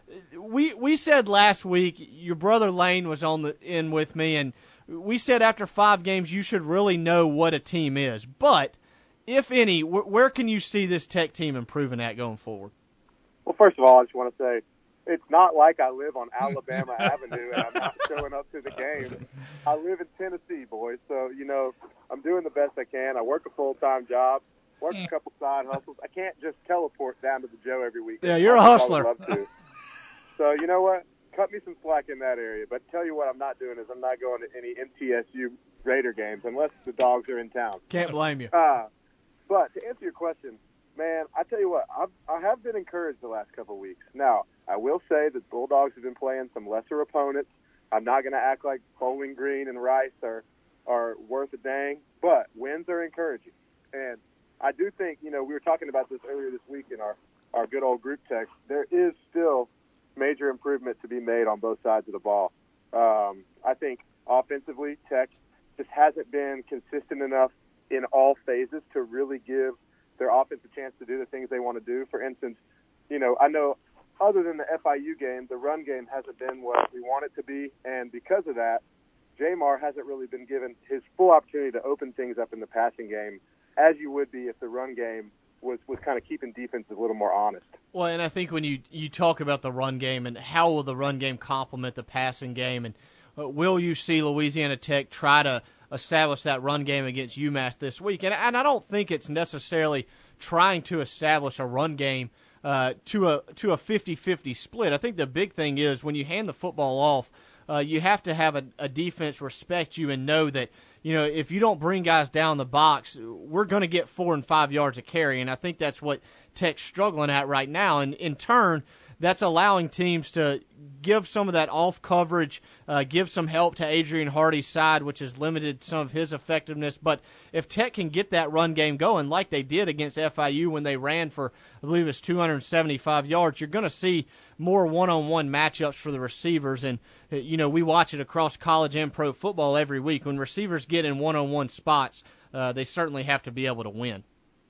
We we said last week your brother Lane was on the in with me, and we said after five games you should really know what a team is. But if any, wh- where can you see this Tech team improving at going forward? Well, first of all, I just want to say, it's not like I live on Alabama Avenue and I'm not showing up to the game. I live in Tennessee, boys. So, you know, I'm doing the best I can. I work a full-time job, work a couple side hustles. I can't just teleport down to the Joe every week. Yeah, you're a hustler. I would love to. So, you know what? Cut me some slack in that area. But tell you what I'm not doing is I'm not going to any M T S U Raider games unless the Dogs are in town. Can't blame you. Uh, but to answer your question, man, I tell you what, I've, I have been encouraged the last couple of weeks. Now, I will say that the Bulldogs have been playing some lesser opponents. I'm not going to act like Bowling Green and Rice are, are worth a dang, but wins are encouraging. And I do think, you know, we were talking about this earlier this week in our, our good old group text. There is still major improvement to be made on both sides of the ball. Um, I think offensively, Tech just hasn't been consistent enough in all phases to really give their offense a chance to do the things they want to do. For instance, you know, I know other than the F I U game, the run game hasn't been what we want it to be, and because of that, Jamar hasn't really been given his full opportunity to open things up in the passing game, as you would be if the run game was, was kind of keeping defenses a little more honest. Well, and I think when you, you talk about the run game and how will the run game complement the passing game, and uh, will you see Louisiana Tech try to establish that run game against UMass this week? And, and I don't think it's necessarily trying to establish a run game uh, to a to a fifty-fifty split. I think the big thing is when you hand the football off, uh, you have to have a, a defense respect you and know that, you know, if you don't bring guys down the box, we're going to get four and five yards of carry. And I think that's what Tech's struggling at right now. And in turn, that's allowing teams to give some of that off coverage, uh, give some help to Adrian Hardy's side, which has limited some of his effectiveness. But if Tech can get that run game going like they did against F I U when they ran for, I believe it's two hundred seventy-five yards, you're going to see more one-on-one matchups for the receivers. And, you know, we watch it across college and pro football every week. When receivers get in one-on-one spots, uh, they certainly have to be able to win.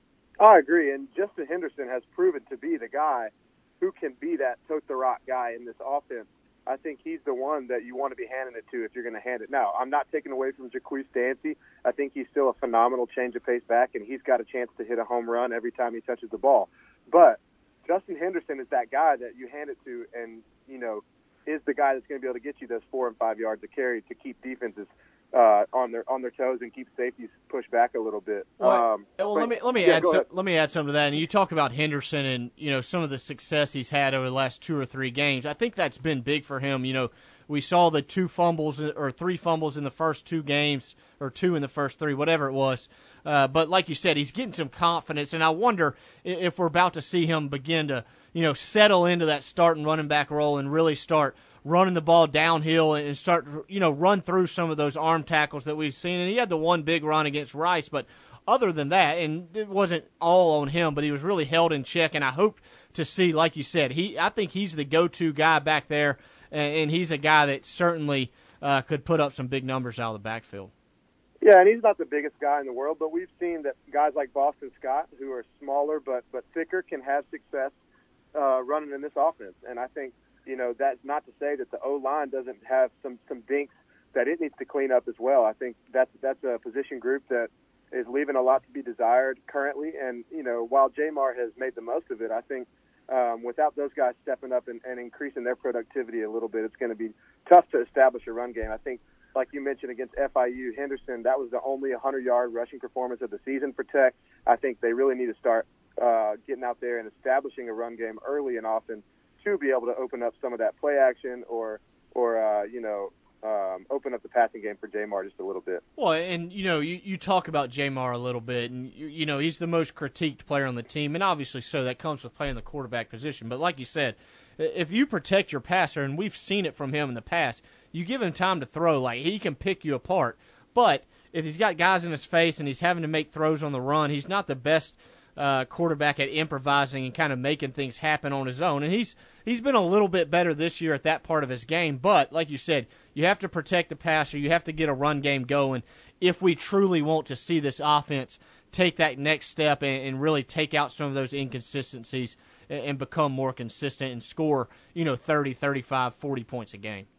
I agree, and Justin Henderson has proven to be the guy who can be that tote the rock guy in this offense. I think he's the one that you want to be handing it to if you're going to hand it. Now, I'm not taking away from Jaquise Dancy. I think he's still a phenomenal change of pace back, and he's got a chance to hit a home run every time he touches the ball. But Justin Henderson is that guy that you hand it to and, you know, is the guy that's going to be able to get you those four and five yards of carry to keep defenses uh, on their on their toes and keep safeties pushed back a little bit. Well, um, well but, let me let me yeah, add go some, ahead. let me add something to that. And you talk about Henderson and you know some of the success he's had over the last two or three games. I think that's been big for him. You know, we saw the two fumbles or three fumbles in the first two games, or two in the first three, whatever it was. Uh, but like you said, he's getting some confidence, and I wonder if we're about to see him begin to you know settle into that starting running back role and really start running the ball downhill and start, you know, run through some of those arm tackles that we've seen. And he had the one big run against Rice, but other than that, and it wasn't all on him, but he was really held in check. And I hope to see, like you said, he, I think he's the go-to guy back there, and he's a guy that certainly uh, could put up some big numbers out of the backfield. Yeah, and he's not the biggest guy in the world, but we've seen that guys like Boston Scott, who are smaller but, but thicker, can have success uh, running in this offense. And I think, you know, that's not to say that the O-line doesn't have some, some dinks that it needs to clean up as well. I think that's that's a position group that is leaving a lot to be desired currently. And, you know, while Jamar has made the most of it, I think um, without those guys stepping up and, and increasing their productivity a little bit, it's going to be tough to establish a run game. I think, like you mentioned, against F I U, Henderson, that was the only one hundred-yard rushing performance of the season for Tech. I think they really need to start uh, getting out there and establishing a run game early and often to be able to open up some of that play action or, or uh, you know, um, open up the passing game for Jamar just a little bit. Well, and, you know, you, you talk about Jamar a little bit, and, you, you know, he's the most critiqued player on the team, and obviously so that comes with playing the quarterback position. But like you said, if you protect your passer, and we've seen it from him in the past, you give him time to throw, like he can pick you apart. But if he's got guys in his face and he's having to make throws on the run, he's not the best Uh, quarterback at improvising and kind of making things happen on his own. And he's he's been a little bit better this year at that part of his game. But, like you said, you have to protect the passer. You have to get a run game going if we truly want to see this offense take that next step and, and really take out some of those inconsistencies and, and become more consistent and score, you know, thirty, thirty-five, forty points a game.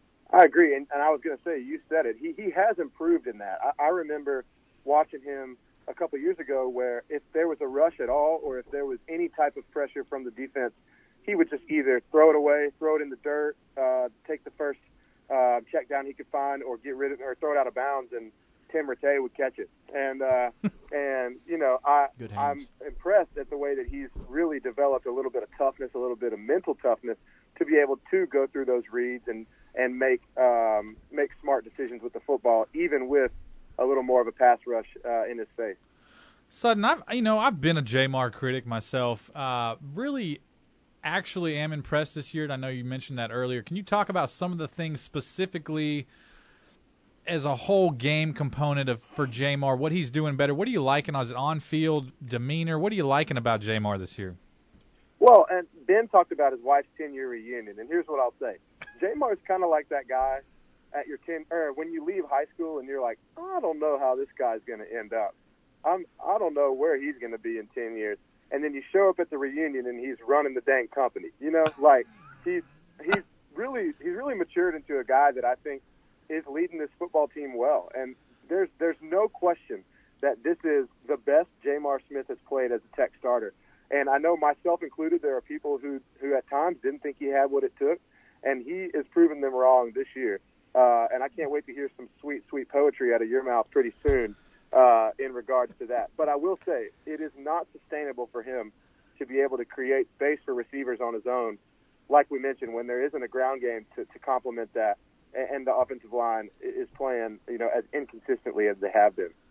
I agree. And, and I was going to say, you said it. He, he has improved in that. I, I remember watching him a couple of years ago where if there was a rush at all or if there was any type of pressure from the defense, he would just either throw it away, throw it in the dirt, uh, take the first uh, check down he could find, or get rid of it, or throw it out of bounds, and Tim Rattay would catch it. And, uh, and you know, I, I'm impressed at the way that he's really developed a little bit of toughness, a little bit of mental toughness to be able to go through those reads and, and make, um, make smart decisions with the football, even with a little more of a pass rush uh, in his face. Sutton, I've you know I've been a Jamar critic myself. Uh, really, actually, am impressed this year. And I know you mentioned that earlier. Can you talk about some of the things specifically as a whole game component of for Jamar? What he's doing better? What are you liking? Is it on-field demeanor? What are you liking about Jamar this year? Well, and Ben talked about his wife's ten-year reunion, and here's what I'll say: Jamar's kind of like that guy at your ten, or when you leave high school and you're like, oh, I don't know how this guy's going to end up. I'm, I don't know where he's going to be in ten years. And then you show up at the reunion and he's running the dang company. You know, like he's he's really he's really matured into a guy that I think is leading this football team well. And there's there's no question that this is the best Jamar Smith has played as a Tech starter. And I know myself included, there are people who who at times didn't think he had what it took, and he is proving them wrong this year. Uh, and I can't wait to hear some sweet, sweet poetry out of your mouth pretty soon uh, in regards to that. But I will say, it is not sustainable for him to be able to create space for receivers on his own, like we mentioned, when there isn't a ground game to, to complement that, and, and the offensive line is playing, you know, as inconsistently as they have been.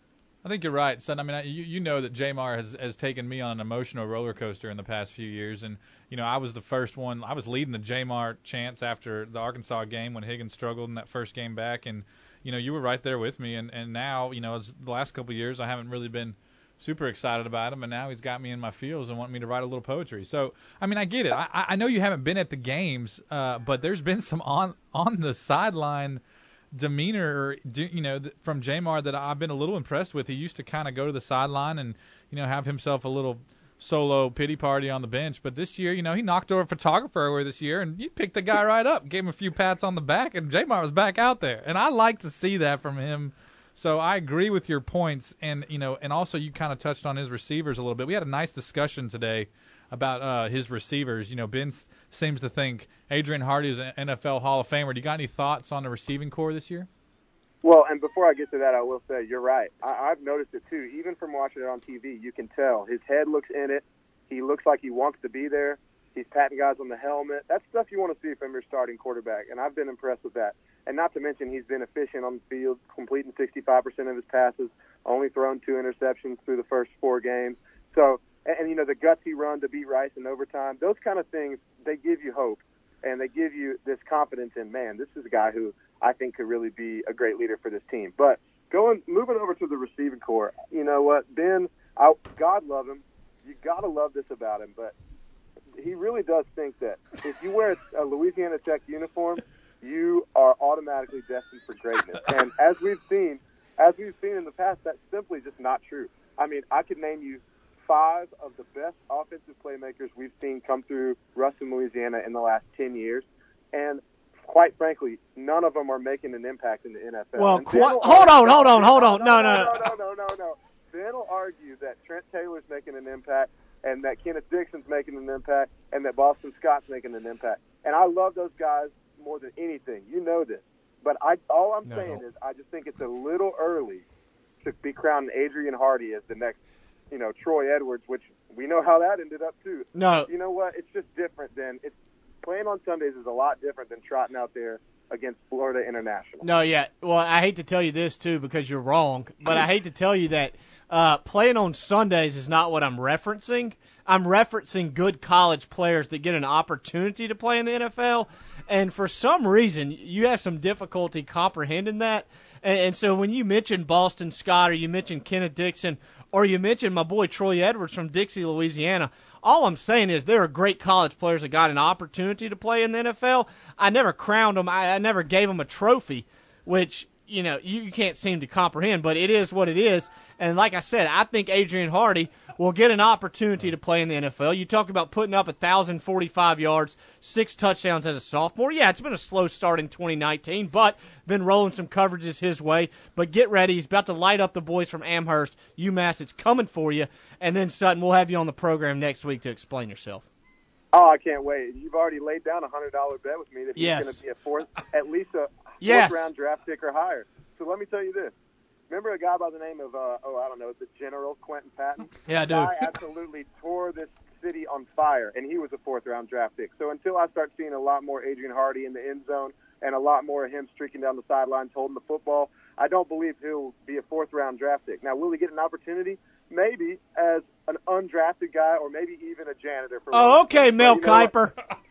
I think you're right, son. I mean, I, you, you know that Jamar has, has taken me on an emotional roller coaster in the past few years. And, you know, I was the first one. I was leading the Jamar chants after the Arkansas game when Higgins struggled in that first game back. And, you know, you were right there with me. And, and now, you know, it's the last couple of years I haven't really been super excited about him. And now he's got me in my feels and wanting me to write a little poetry. So, I mean, I get it. I, I know you haven't been at the games, uh, but there's been some on, on the sideline demeanor, you know, from Jamar that I've been a little impressed with. He used to kind of go to the sideline and, you know, have himself a little solo pity party on the bench. But this year, you know, he knocked over a photographer earlier this year, and you picked the guy right up, gave him a few pats on the back, and Jamar was back out there. And I like to see that from him. So I agree with your points. And, you know, and also you kind of touched on his receivers a little bit. We had a nice discussion today about uh, his receivers. You know, Ben s- seems to think Adrian Hardy is an N F L Hall of Famer. Do you got any thoughts on the receiving core this year? Well, and before I get to that, I will say you're right. I- I've noticed it too. Even from watching it on T V, you can tell his head looks in it. He looks like he wants to be there. He's patting guys on the helmet. That's stuff you want to see from your starting quarterback, and I've been impressed with that. And not to mention he's been efficient on the field, completing sixty-five percent of his passes, only thrown two interceptions through the first four games. So, and, and you know, the gutsy run to beat Rice in overtime, those kind of things, they give you hope, and they give you this confidence in, man, this is a guy who I think could really be a great leader for this team. But going, moving over to the receiving core, you know what, Ben, I, God love him. You got to love this about him, but he really does think that if you wear a Louisiana Tech uniform, you are automatically destined for greatness. And as we've seen, as we've seen in the past, that's simply just not true. I mean, I could name you five of the best offensive playmakers we've seen come through Ruston, Louisiana in the last ten years. And quite frankly, none of them are making an impact in the N F L. Well, qu- hold on, hold on, hold on. No, no, no, no, no, no, no. Ben will argue that Trent Taylor's making an impact and that Kenneth Dixon's making an impact and that Boston Scott's making an impact. And I love those guys more than anything. You know this. But I, all I'm no. saying is I just think it's a little early to be crowning Adrian Hardy as the next, you know, Troy Edwards, which we know how that ended up too. No. You know what? It's just different than it's playing on Sundays is a lot different than trotting out there against Florida International. No, yeah. Well, I hate to tell you this too because you're wrong, but I hate to tell you that uh, playing on Sundays is not what I'm referencing. I'm referencing good college players that get an opportunity to play in the N F L, and for some reason you have some difficulty comprehending that. And, and so when you mention Boston Scott or you mention Kenneth Dixon or you mention my boy Troy Edwards from Dixie, Louisiana, all I'm saying is there are great college players that got an opportunity to play in the N F L. I never crowned them. I, I never gave them a trophy, which, you know, you, you can't seem to comprehend, but it is what it is. And like I said, I think Adrian Hardy will get an opportunity to play in the N F L. You talk about putting up one thousand forty-five yards, six touchdowns as a sophomore. Yeah, it's been a slow start in twenty nineteen, but been rolling some coverages his way. But get ready. He's about to light up the boys from Amherst, UMass. It's coming for you. And then, Sutton, we'll have you on the program next week to explain yourself. Oh, I can't wait. You've already laid down a one hundred dollar bet with me that he's yes. going to be a fourth, at least a yes. fourth-round draft pick or higher. So let me tell you this. Remember a guy by the name of, uh, oh, I don't know, the General Quentin Patton? Yeah, I do. The guy absolutely tore this city on fire, and he was a fourth-round draft pick. So until I start seeing a lot more Adrian Hardy in the end zone and a lot more of him streaking down the sidelines holding the football, I don't believe he'll be a fourth-round draft pick. Now, will he get an opportunity? Maybe as an undrafted guy or maybe even a janitor. For oh, okay, but Mel you know Kiper.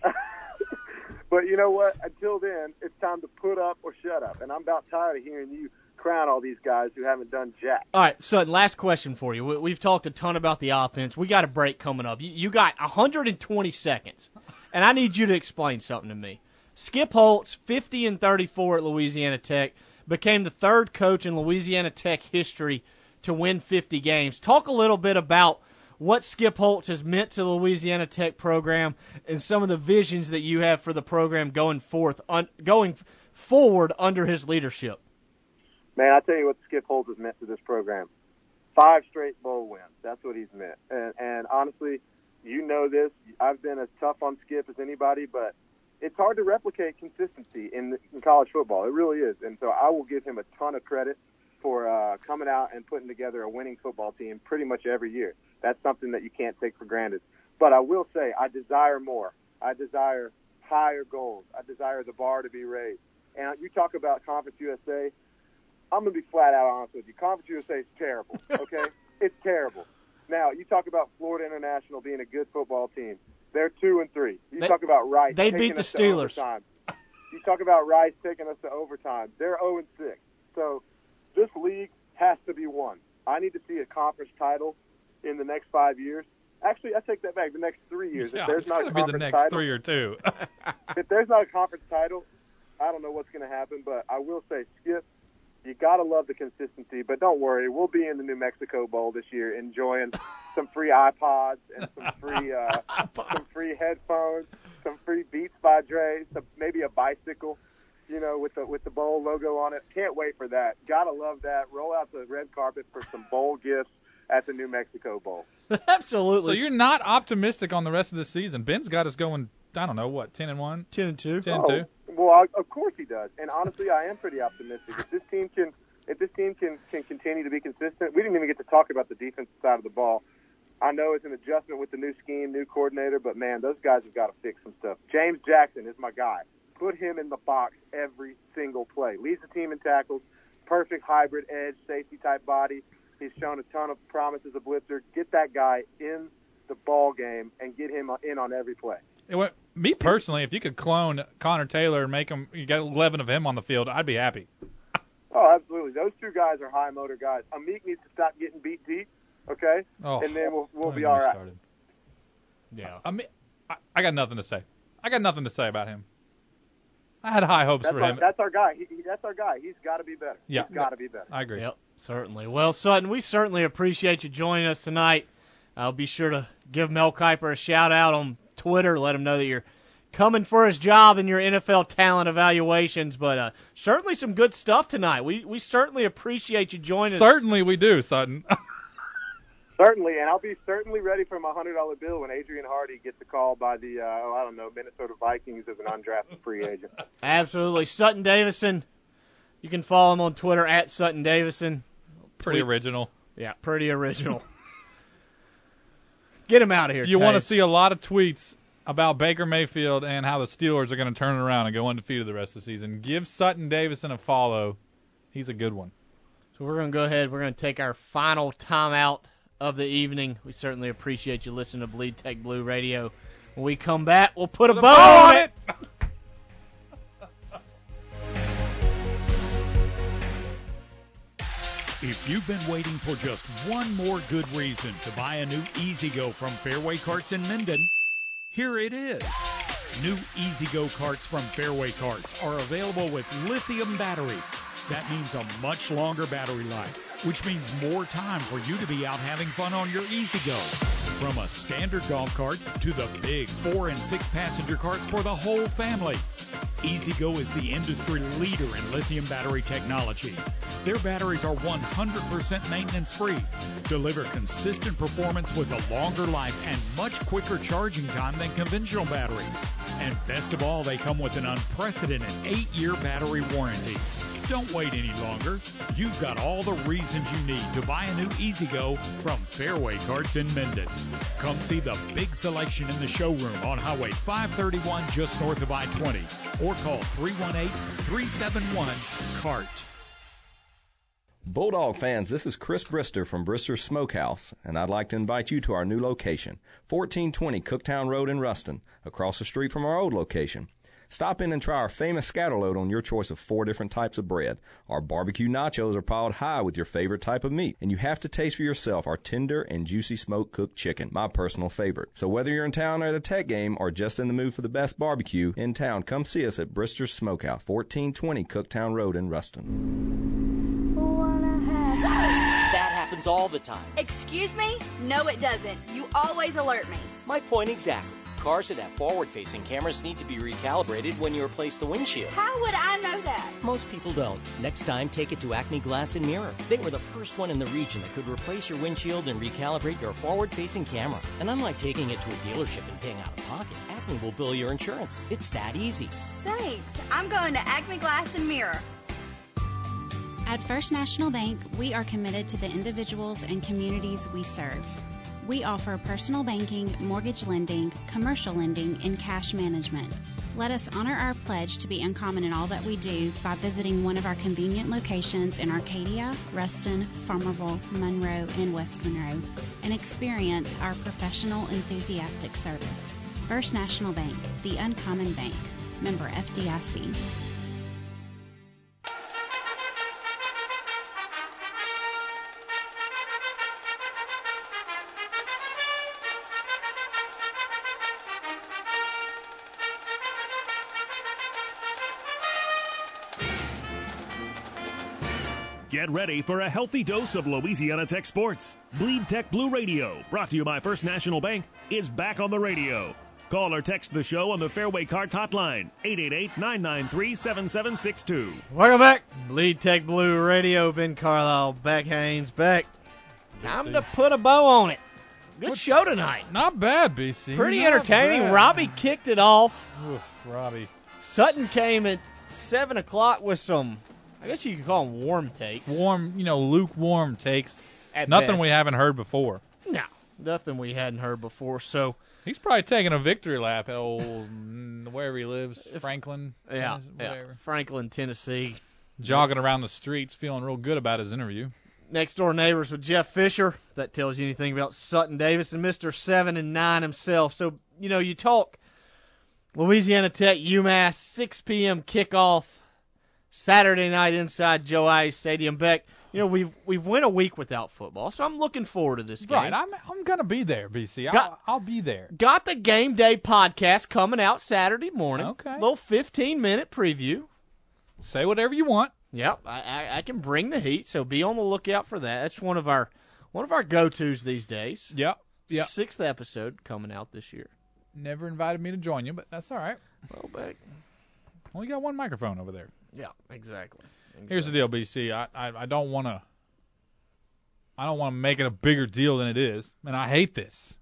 But you know what? Until then, it's time to put up or shut up. And I'm about tired of hearing you crown all these guys who haven't done jack. All right, so last question for you. We, we've talked a ton about the offense. We got a break coming up. You, you got one hundred twenty seconds, and I need you to explain something to me. Skip Holtz, fifty and thirty-four at Louisiana Tech, became the third coach in Louisiana Tech history to win fifty games. Talk a little bit about what Skip Holtz has meant to the Louisiana Tech program and some of the visions that you have for the program going forth, un, going forward under his leadership. Man, I tell you what Skip Holtz has meant to this program. Five straight bowl wins. That's what he's meant. And, and honestly, you know this. I've been as tough on Skip as anybody, but it's hard to replicate consistency in, in college football. It really is. And so I will give him a ton of credit for uh, coming out and putting together a winning football team pretty much every year. That's something that you can't take for granted. But I will say I desire more. I desire higher goals. I desire the bar to be raised. And you talk about Conference U S A. I'm going to be flat out honest with you. Conference U S A is terrible, okay? It's terrible. Now, you talk about Florida International being a good football team. They're two and three. You They- talk about Rice. they taking beat the us to Steelers. overtime. You talk about Rice taking us to overtime. They're oh and six. So this league has to be won. I need to see a conference title in the next five years. Actually, I take that back. The next three years. Yeah, if there's it's not going a to be the conference next title, three or two. if there's not a conference title, I don't know what's going to happen. But I will say, Skip, you got to love the consistency. But don't worry, we'll be in the New Mexico Bowl this year, enjoying some free iPods and some free uh, some free headphones, some free Beats by Dre, some, maybe a bicycle, you know, with the with the bowl logo on it. Can't wait for that. Gotta love that. Roll out the red carpet for some bowl gifts at the New Mexico Bowl. Absolutely. So you're not optimistic on the rest of the season. Ben's got us going, I don't know, what, ten and one? ten and two. ten and Oh, two? well, I, of course he does. And honestly, I am pretty optimistic. If this team can, if this team can, can continue to be consistent, we didn't even get to talk about the defensive side of the ball. I know it's an adjustment with the new scheme, new coordinator, but man, those guys have got to fix some stuff. James Jackson is my guy. Put him in the box every single play. Leads the team in tackles. Perfect hybrid edge, safety type body. He's shown a ton of promise as a blitzer. Get that guy in the ball game and get him in on every play. It went, me personally, if you could clone Connor Taylor and make him, you got eleven of him on the field, I'd be happy. Oh, absolutely. Those two guys are high motor guys. Amik needs to stop getting beat deep, okay? Oh, and then we'll we'll don't be even all get right. started. Yeah. I mean, I, I got nothing to say. I got nothing to say about him. I had high hopes That's for our, him. that's our guy. He, he, that's our guy. He's got to be better. Yeah. He's got to be better. I agree. Yep, certainly. Well, Sutton, we certainly appreciate you joining us tonight. I'll be sure to give Mel Kiper a shout-out on Twitter, let him know that you're coming for his job in your N F L talent evaluations. But uh, certainly some good stuff tonight. We we certainly appreciate you joining us. Certainly we do, Sutton. Certainly, and I'll be certainly ready for my one hundred dollar bill when Adrian Hardy gets a call by the, uh, oh, I don't know, Minnesota Vikings as an undrafted free agent. Absolutely. Sutton Davison. You can follow him on Twitter at Sutton Davison. Pretty Tweet- original. Yeah, pretty original. Get him out of here, If you want to Taze. see a lot of tweets about Baker Mayfield and how the Steelers are going to turn it around and go undefeated the rest of the season, give Sutton Davison a follow. He's a good one. So we're going to go ahead. We're going to take our final timeout of the evening. We certainly appreciate you listening to Bleed Tech Blue Radio. When we come back, we'll put, Put a a bow bow on on it. If you've been waiting for just one more good reason to buy a new E-Z-Go from Fairway Carts in Minden, here it is. New E-Z-Go carts from Fairway Carts are available with lithium batteries. That means a much longer battery life, which means more time for you to be out having fun on your E-Z-Go. From a standard golf cart to the big four and six passenger carts for the whole family. E-Z-Go is the industry leader in lithium battery technology. Their batteries are one hundred percent maintenance-free, deliver consistent performance with a longer life and much quicker charging time than conventional batteries. And best of all, they come with an unprecedented eight-year battery warranty. Don't wait any longer. You've got all the reasons you need to buy a new E-Z-Go from Fairway Carts in Minden. Come see the big selection in the showroom on Highway five thirty-one just north of I twenty or call three one eight, three seven one, C A R T. Bulldog fans, this is Chris Brister from Brister's Smokehouse, and I'd like to invite you to our new location, fourteen twenty Cooktown Road in Ruston, across the street from our old location. Stop in and try our famous scatterload on your choice of four different types of bread. Our barbecue nachos are piled high with your favorite type of meat, and you have to taste for yourself our tender and juicy smoked-cooked chicken, my personal favorite. So whether you're in town at a Tech game or just in the mood for the best barbecue in town, come see us at Brister's Smokehouse, fourteen twenty Cooktown Road in Ruston. That happens all the time. Excuse me? No, it doesn't. You always alert me. My point exactly. Cars that have forward-facing cameras need to be recalibrated when you replace the windshield. How would I know that? Most people don't. Next time, take it to Acme Glass and Mirror. They were the first one in the region that could replace your windshield and recalibrate your forward-facing camera. And unlike taking it to a dealership and paying out of pocket, Acme will bill your insurance. It's that easy. Thanks. I'm going to Acme Glass and Mirror. At First National Bank, we are committed to the individuals and communities we serve. We offer personal banking, mortgage lending, commercial lending, and cash management. Let us honor our pledge to be uncommon in all that we do by visiting one of our convenient locations in Arcadia, Ruston, Farmerville, Monroe, and West Monroe, and experience our professional, enthusiastic service. First National Bank, the Uncommon Bank. Member F D I C. Get ready for a healthy dose of Louisiana Tech sports. Bleed Tech Blue Radio, brought to you by First National Bank, is back on the radio. Call or text the show on the Fairway Carts hotline, eight eight eight, nine nine three, seven seven six two. Welcome back. Bleed Tech Blue Radio. Ben Carlisle, Beck Haynes, Beck. Time to put a bow on it. Good what, show tonight. Not bad, B C. Pretty Not entertaining. Bad. Robbie kicked it off. Oof, Robbie. Sutton came at seven o'clock with some, I guess you could call them warm takes. Warm, you know, lukewarm takes. At Nothing best. we haven't heard before. No, nothing we hadn't heard before. So he's probably taking a victory lap at old, wherever he lives, Franklin. Yeah, whatever. yeah, Franklin, Tennessee. Jogging around the streets, feeling real good about his interview. Next door neighbors with Jeff Fisher. If that tells you anything about Sutton Davis and Mister Seven and Nine himself. So you know, you talk Louisiana Tech, UMass, six p.m. kickoff Saturday night inside Joe Ice Stadium. Beck, you know, we've we've went a week without football, so I'm looking forward to this game. Right, I'm I'm gonna be there, B C. Got, I'll, I'll be there. Got the game day podcast coming out Saturday morning. Okay, little fifteen minute preview. Say whatever you want. Yep, I, I I can bring the heat, so be on the lookout for that. That's one of our one of our go tos these days. Yep, yep. Sixth episode coming out this year. Never invited me to join you, but that's all right. Well, Beck, well, you got one microphone over there. Yeah, exactly. exactly. Here's the deal, B C. I, I, I don't want to. I don't want to make it a bigger deal than it is, and I hate this.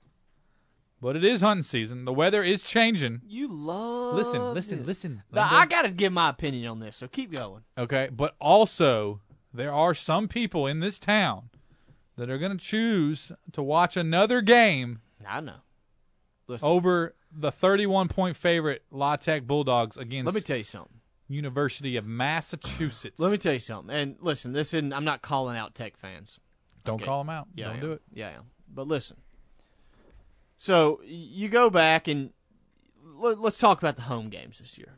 But it is hunting season. The weather is changing. You love. Listen, listen, it. listen. Now, I got to give my opinion on this, so keep going. Okay, but also there are some people in this town that are going to choose to watch another game. I know. Listen. Over the thirty-one point favorite La Tech Bulldogs against. Let me tell you something. University of Massachusetts. Let me tell you something. And listen, this isn't, I'm not calling out Tech fans. Don't okay. call them out. Yeah, Don't do it. Yeah, but listen. So you go back and let, let's talk about the home games this year.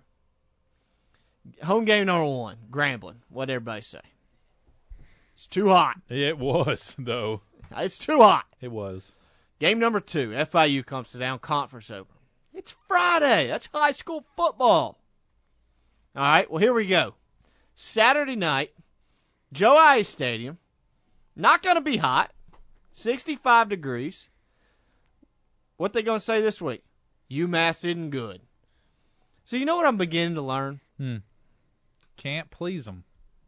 Home game number one, Grambling. What'd everybody say? It's too hot. It was, though. It's too hot. It was. Game number two, F I U comes to town, conference opener. It's Friday. That's high school football. All right, well, here we go. Saturday night, Joe Ice Stadium. Not going to be hot. sixty-five degrees. What they going to say this week? UMass isn't good. So you know what I'm beginning to learn? Hmm. Can't please them.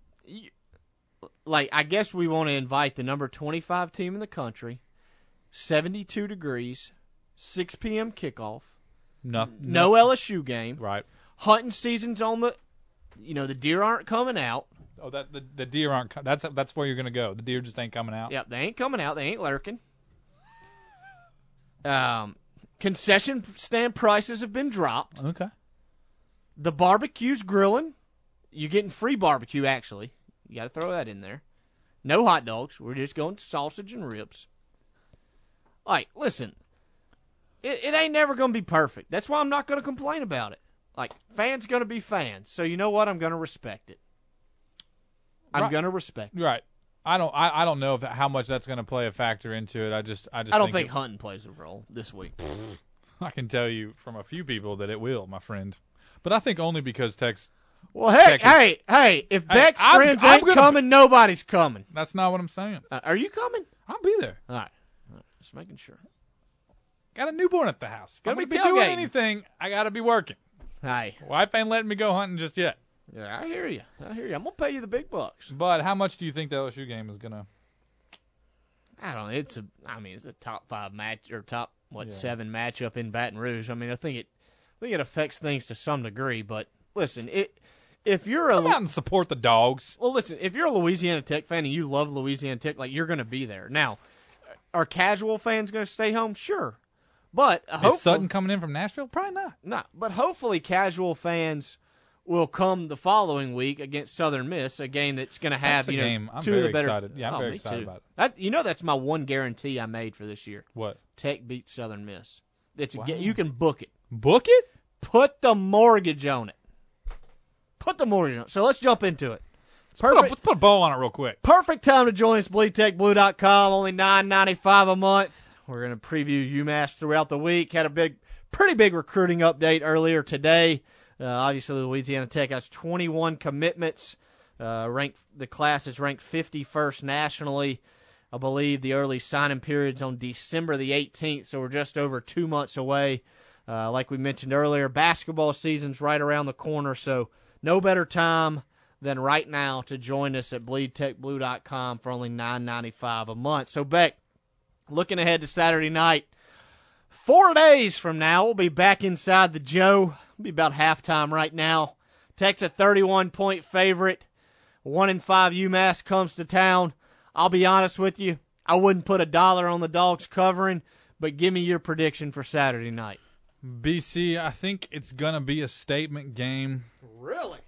Like, I guess we want to invite the number twenty-five team in the country. seventy-two degrees. six p.m. kickoff. No, no L S U game. Right. Hunting season's on the, you know, the deer aren't coming out. Oh, that the, the deer aren't. That's that's where you're gonna go. The deer just ain't coming out. Yep, they ain't coming out. They ain't lurking. Um, concession stand prices have been dropped. Okay. The barbecue's grilling. You're getting free barbecue. Actually, you got to throw that in there. No hot dogs. We're just going sausage and ribs. All right, listen. It, it ain't never gonna be perfect. That's why I'm not gonna complain about it. Like, fans going to be fans. So you know what? I'm going to respect it. I'm right. going to respect it. Right. I don't I, I don't know if that, how much that's going to play a factor into it. I just I just I don't think, think it, hunting plays a role this week. I can tell you from a few people that it will, my friend. But I think only because Tech's Well, hey, Tech is, hey, hey, if Beck's I'm, friends I'm ain't gonna, coming, nobody's coming. That's not what I'm saying. Uh, are you coming? I'll be there. All right. All right. Just making sure. Got a newborn at the house. If Gonna I'm be gonna be doing tailgating. anything, I got to be working. Hey. Wife ain't letting me go hunting just yet. Yeah, I hear you. I hear you. I'm going to pay you the big bucks. But how much do you think the L S U game is going to? I don't know. It's a, I mean, it's a top five match or top, what, Yeah. seven matchup in Baton Rouge. I mean, I think it, I think it affects things to some degree. But listen, it, if you're a, Come out and support the dogs. Well, listen, if you're a Louisiana Tech fan and you love Louisiana Tech, like, you're going to be there. Now, are casual fans going to stay home? Sure. But Is hopefully, Sutton coming in from Nashville? Probably not. No, but hopefully casual fans will come the following week against Southern Miss, a game that's going to have That's a you know game. I'm two very of the better. excited. Yeah, I'm oh, very me excited too. about it. That, you know, that's my one guarantee I made for this year. What? Tech beats Southern Miss. It's a, Wow. you can book it. Book it? Put the mortgage on it. Put the mortgage on it. So let's jump into it. Let's put, a, let's put a bow on it real quick. Perfect time to join us, bleed tech blue dot com. Only nine ninety-five a month. We're going to preview UMass throughout the week. Had a big, pretty big recruiting update earlier today. Uh, obviously, Louisiana Tech has twenty-one commitments. Uh, ranked the class is ranked fifty-first nationally. I believe the early signing period's on December the eighteenth, so we're just over two months away. Uh, like we mentioned earlier, basketball season's right around the corner, so no better time than right now to join us at bleed tech blue dot com for only nine ninety-five a month. So, Beck, looking ahead to Saturday night, four days from now, we'll be back inside the Joe. It'll be about halftime right now. Tech's a thirty-one point favorite. One in five UMass comes to town. I'll be honest with you, I wouldn't put a dollar on the Dogs covering, but give me your prediction for Saturday night. B C, I think it's going to be a statement game. Really?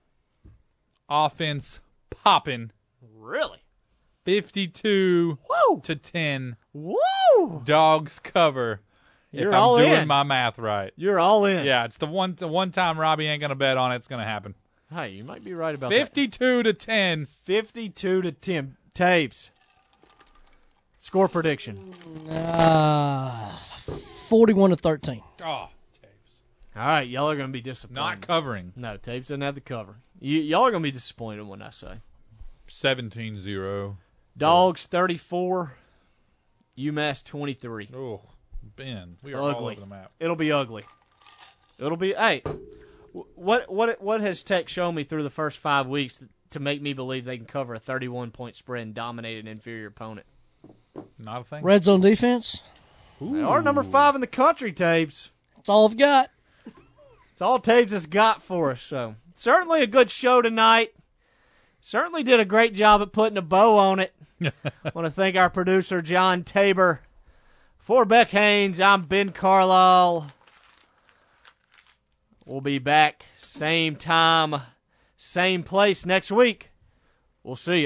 Offense popping. Really? fifty-two Woo! to ten. Woo! Dogs cover. You're if I'm all doing in. my math right. You're all in. Yeah, it's the one the one time Robbie ain't going to bet on it. It's going to happen. Hey, you might be right about fifty-two to ten. fifty-two to ten. Tapes. Score prediction. Uh, forty-one to thirteen. Oh, All right, y'all are going to be disappointed. not covering. No, Tapes doesn't have the cover. You, y'all are going to be disappointed when I say. seventeen zero. Dogs thirty-four, UMass twenty-three. Oh, Ben, we are ugly. all over the map. It'll be ugly. It'll be, hey, what what what has Tech shown me through the first five weeks to make me believe they can cover a thirty-one point spread and dominate an inferior opponent? Not a thing. Red zone defense. They are number five in the country, Tapes. That's all I've got. It's all Taves has got for us. So certainly a good show tonight. Certainly did a great job at putting a bow on it. I want to thank our producer, John Tabor. For Beck Haynes, I'm Ben Carlisle. We'll be back same time, same place next week. We'll see you.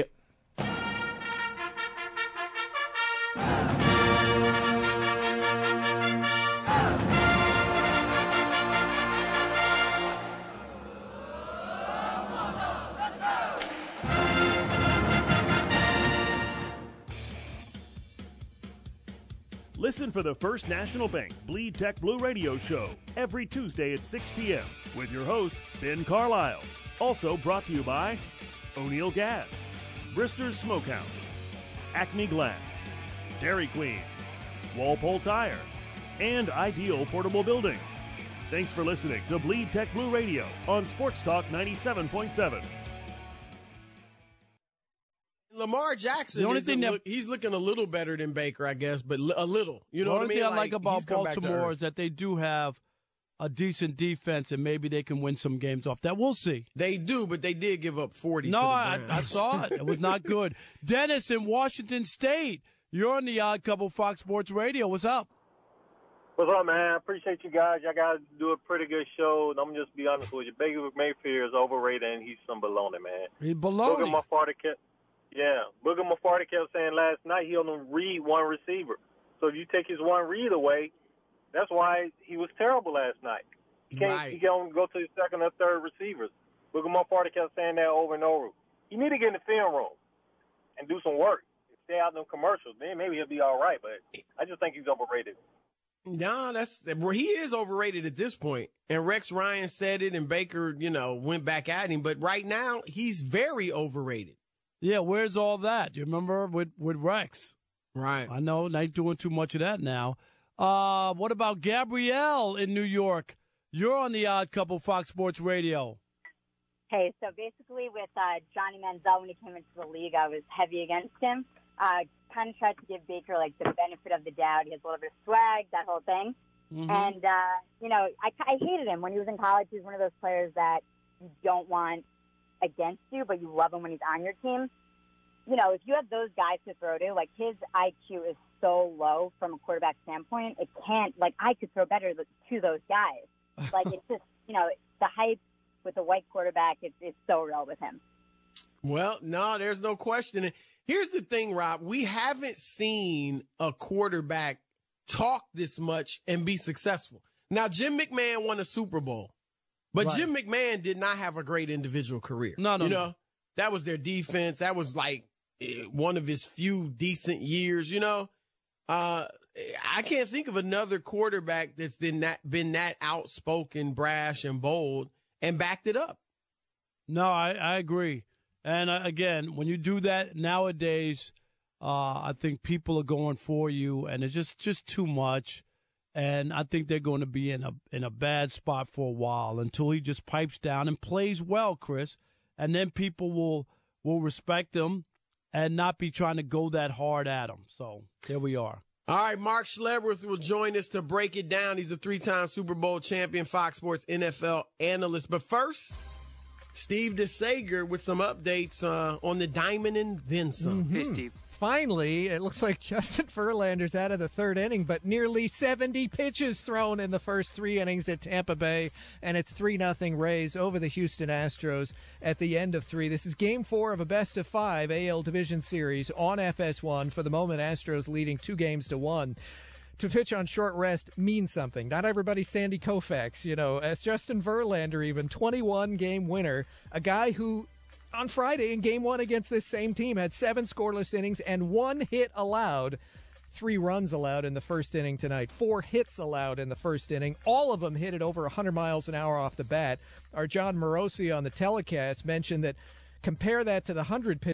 Listen for the First National Bank Bleed Tech Blue Radio Show every Tuesday at six p.m. with your host, Ben Carlisle. Also brought to you by O'Neill Gas, Brister's Smokehouse, Acme Glass, Dairy Queen, Walpole Tire, and Ideal Portable Buildings. Thanks for listening to Bleed Tech Blue Radio on Sports Talk ninety-seven point seven. Lamar Jackson, the only is thing a that look, he's looking a little better than Baker, I guess, but li- a little. You know the what I only mean? thing I like about he's come back to Baltimore earth. is that they do have a decent defense, and maybe they can win some games off that. We'll see. They do, but they did give up forty. No, to the I, Browns. I saw it. It was not good. Dennis in Washington State, you're on the Odd Couple Fox Sports Radio. What's up? What's up, man? I appreciate you guys. Y'all got to do a pretty good show. And I'm going to just be honest with you. Baker Mayfield is overrated, and he's some baloney, man. He's baloney. Booger Mafardi kept, yeah, Booger Mafardi kept saying last night he only read one receiver. So if you take his one read away, that's why he was terrible last night. He can't, Right. he can't go to his second or third receivers. Booger Mafardi kept saying that over and over. He need to get in the film room and do some work. Stay out in them commercials. Then maybe he'll be all right, but I just think he's overrated. Nah, that's well, he is overrated at this point. And Rex Ryan said it, and Baker, you know, went back at him. But right now, he's very overrated. Yeah, where's all that? Do you remember with, with Rex? Right. I know, not doing too much of that now. Uh, what about Gabrielle in New York? You're on the Odd Couple Fox Sports Radio. Hey, so basically with uh, Johnny Manziel, when he came into the league, I was heavy against him. Uh, kind of tried to give Baker, like, the benefit of the doubt. He has a little bit of swag, that whole thing. Mm-hmm. And, uh, you know, I, I hated him. When he was in college, he was one of those players that you don't want against you, but you love him when he's on your team. You know, if you have those guys to throw to, like, his I Q is so low from a quarterback standpoint. It can't, like, I could throw better to those guys. Like, it's just, you know, the hype with the white quarterback is, is so real with him. Well, no, there's no question. Here's the thing, Rob. We haven't seen a quarterback talk this much and be successful. Now, Jim McMahon won a Super Bowl, but right. Jim McMahon did not have a great individual career. No, no, you no. know, that was their defense. That was like one of his few decent years, you know. Uh, I can't think of another quarterback that's been that, been that outspoken, brash, and bold and backed it up. No, I, I agree. And uh, again, when you do that nowadays, uh, I think people are going for you, and it's just, just too much. And I think they're going to be in a in a bad spot for a while until he just pipes down and plays well, Chris. And then people will will respect him and not be trying to go that hard at him. So there we are. All right, Mark Schlereth will join us to break it down. He's a three-time Super Bowl champion, Fox Sports N F L analyst. But first, Steve DeSager with some updates uh, on the Diamond and then some. Mm-hmm. Hey, Steve. Finally, it looks like Justin Verlander's out of the third inning, but nearly seventy pitches thrown in the first three innings at Tampa Bay, and it's three nothing Rays over the Houston Astros at the end of three. This is game four of a best of five A L Division Series on F S one. For the moment, Astros leading two games to one. To pitch on short rest means something. Not everybody's Sandy Koufax, you know. As Justin Verlander, even twenty-one game winner, a guy who on Friday in game one against this same team had seven scoreless innings and one hit allowed, three runs allowed in the first inning tonight, four hits allowed in the first inning. All of them hit it over one hundred miles an hour off the bat. Our John Morosi on the telecast mentioned that compare that to the one hundred pitch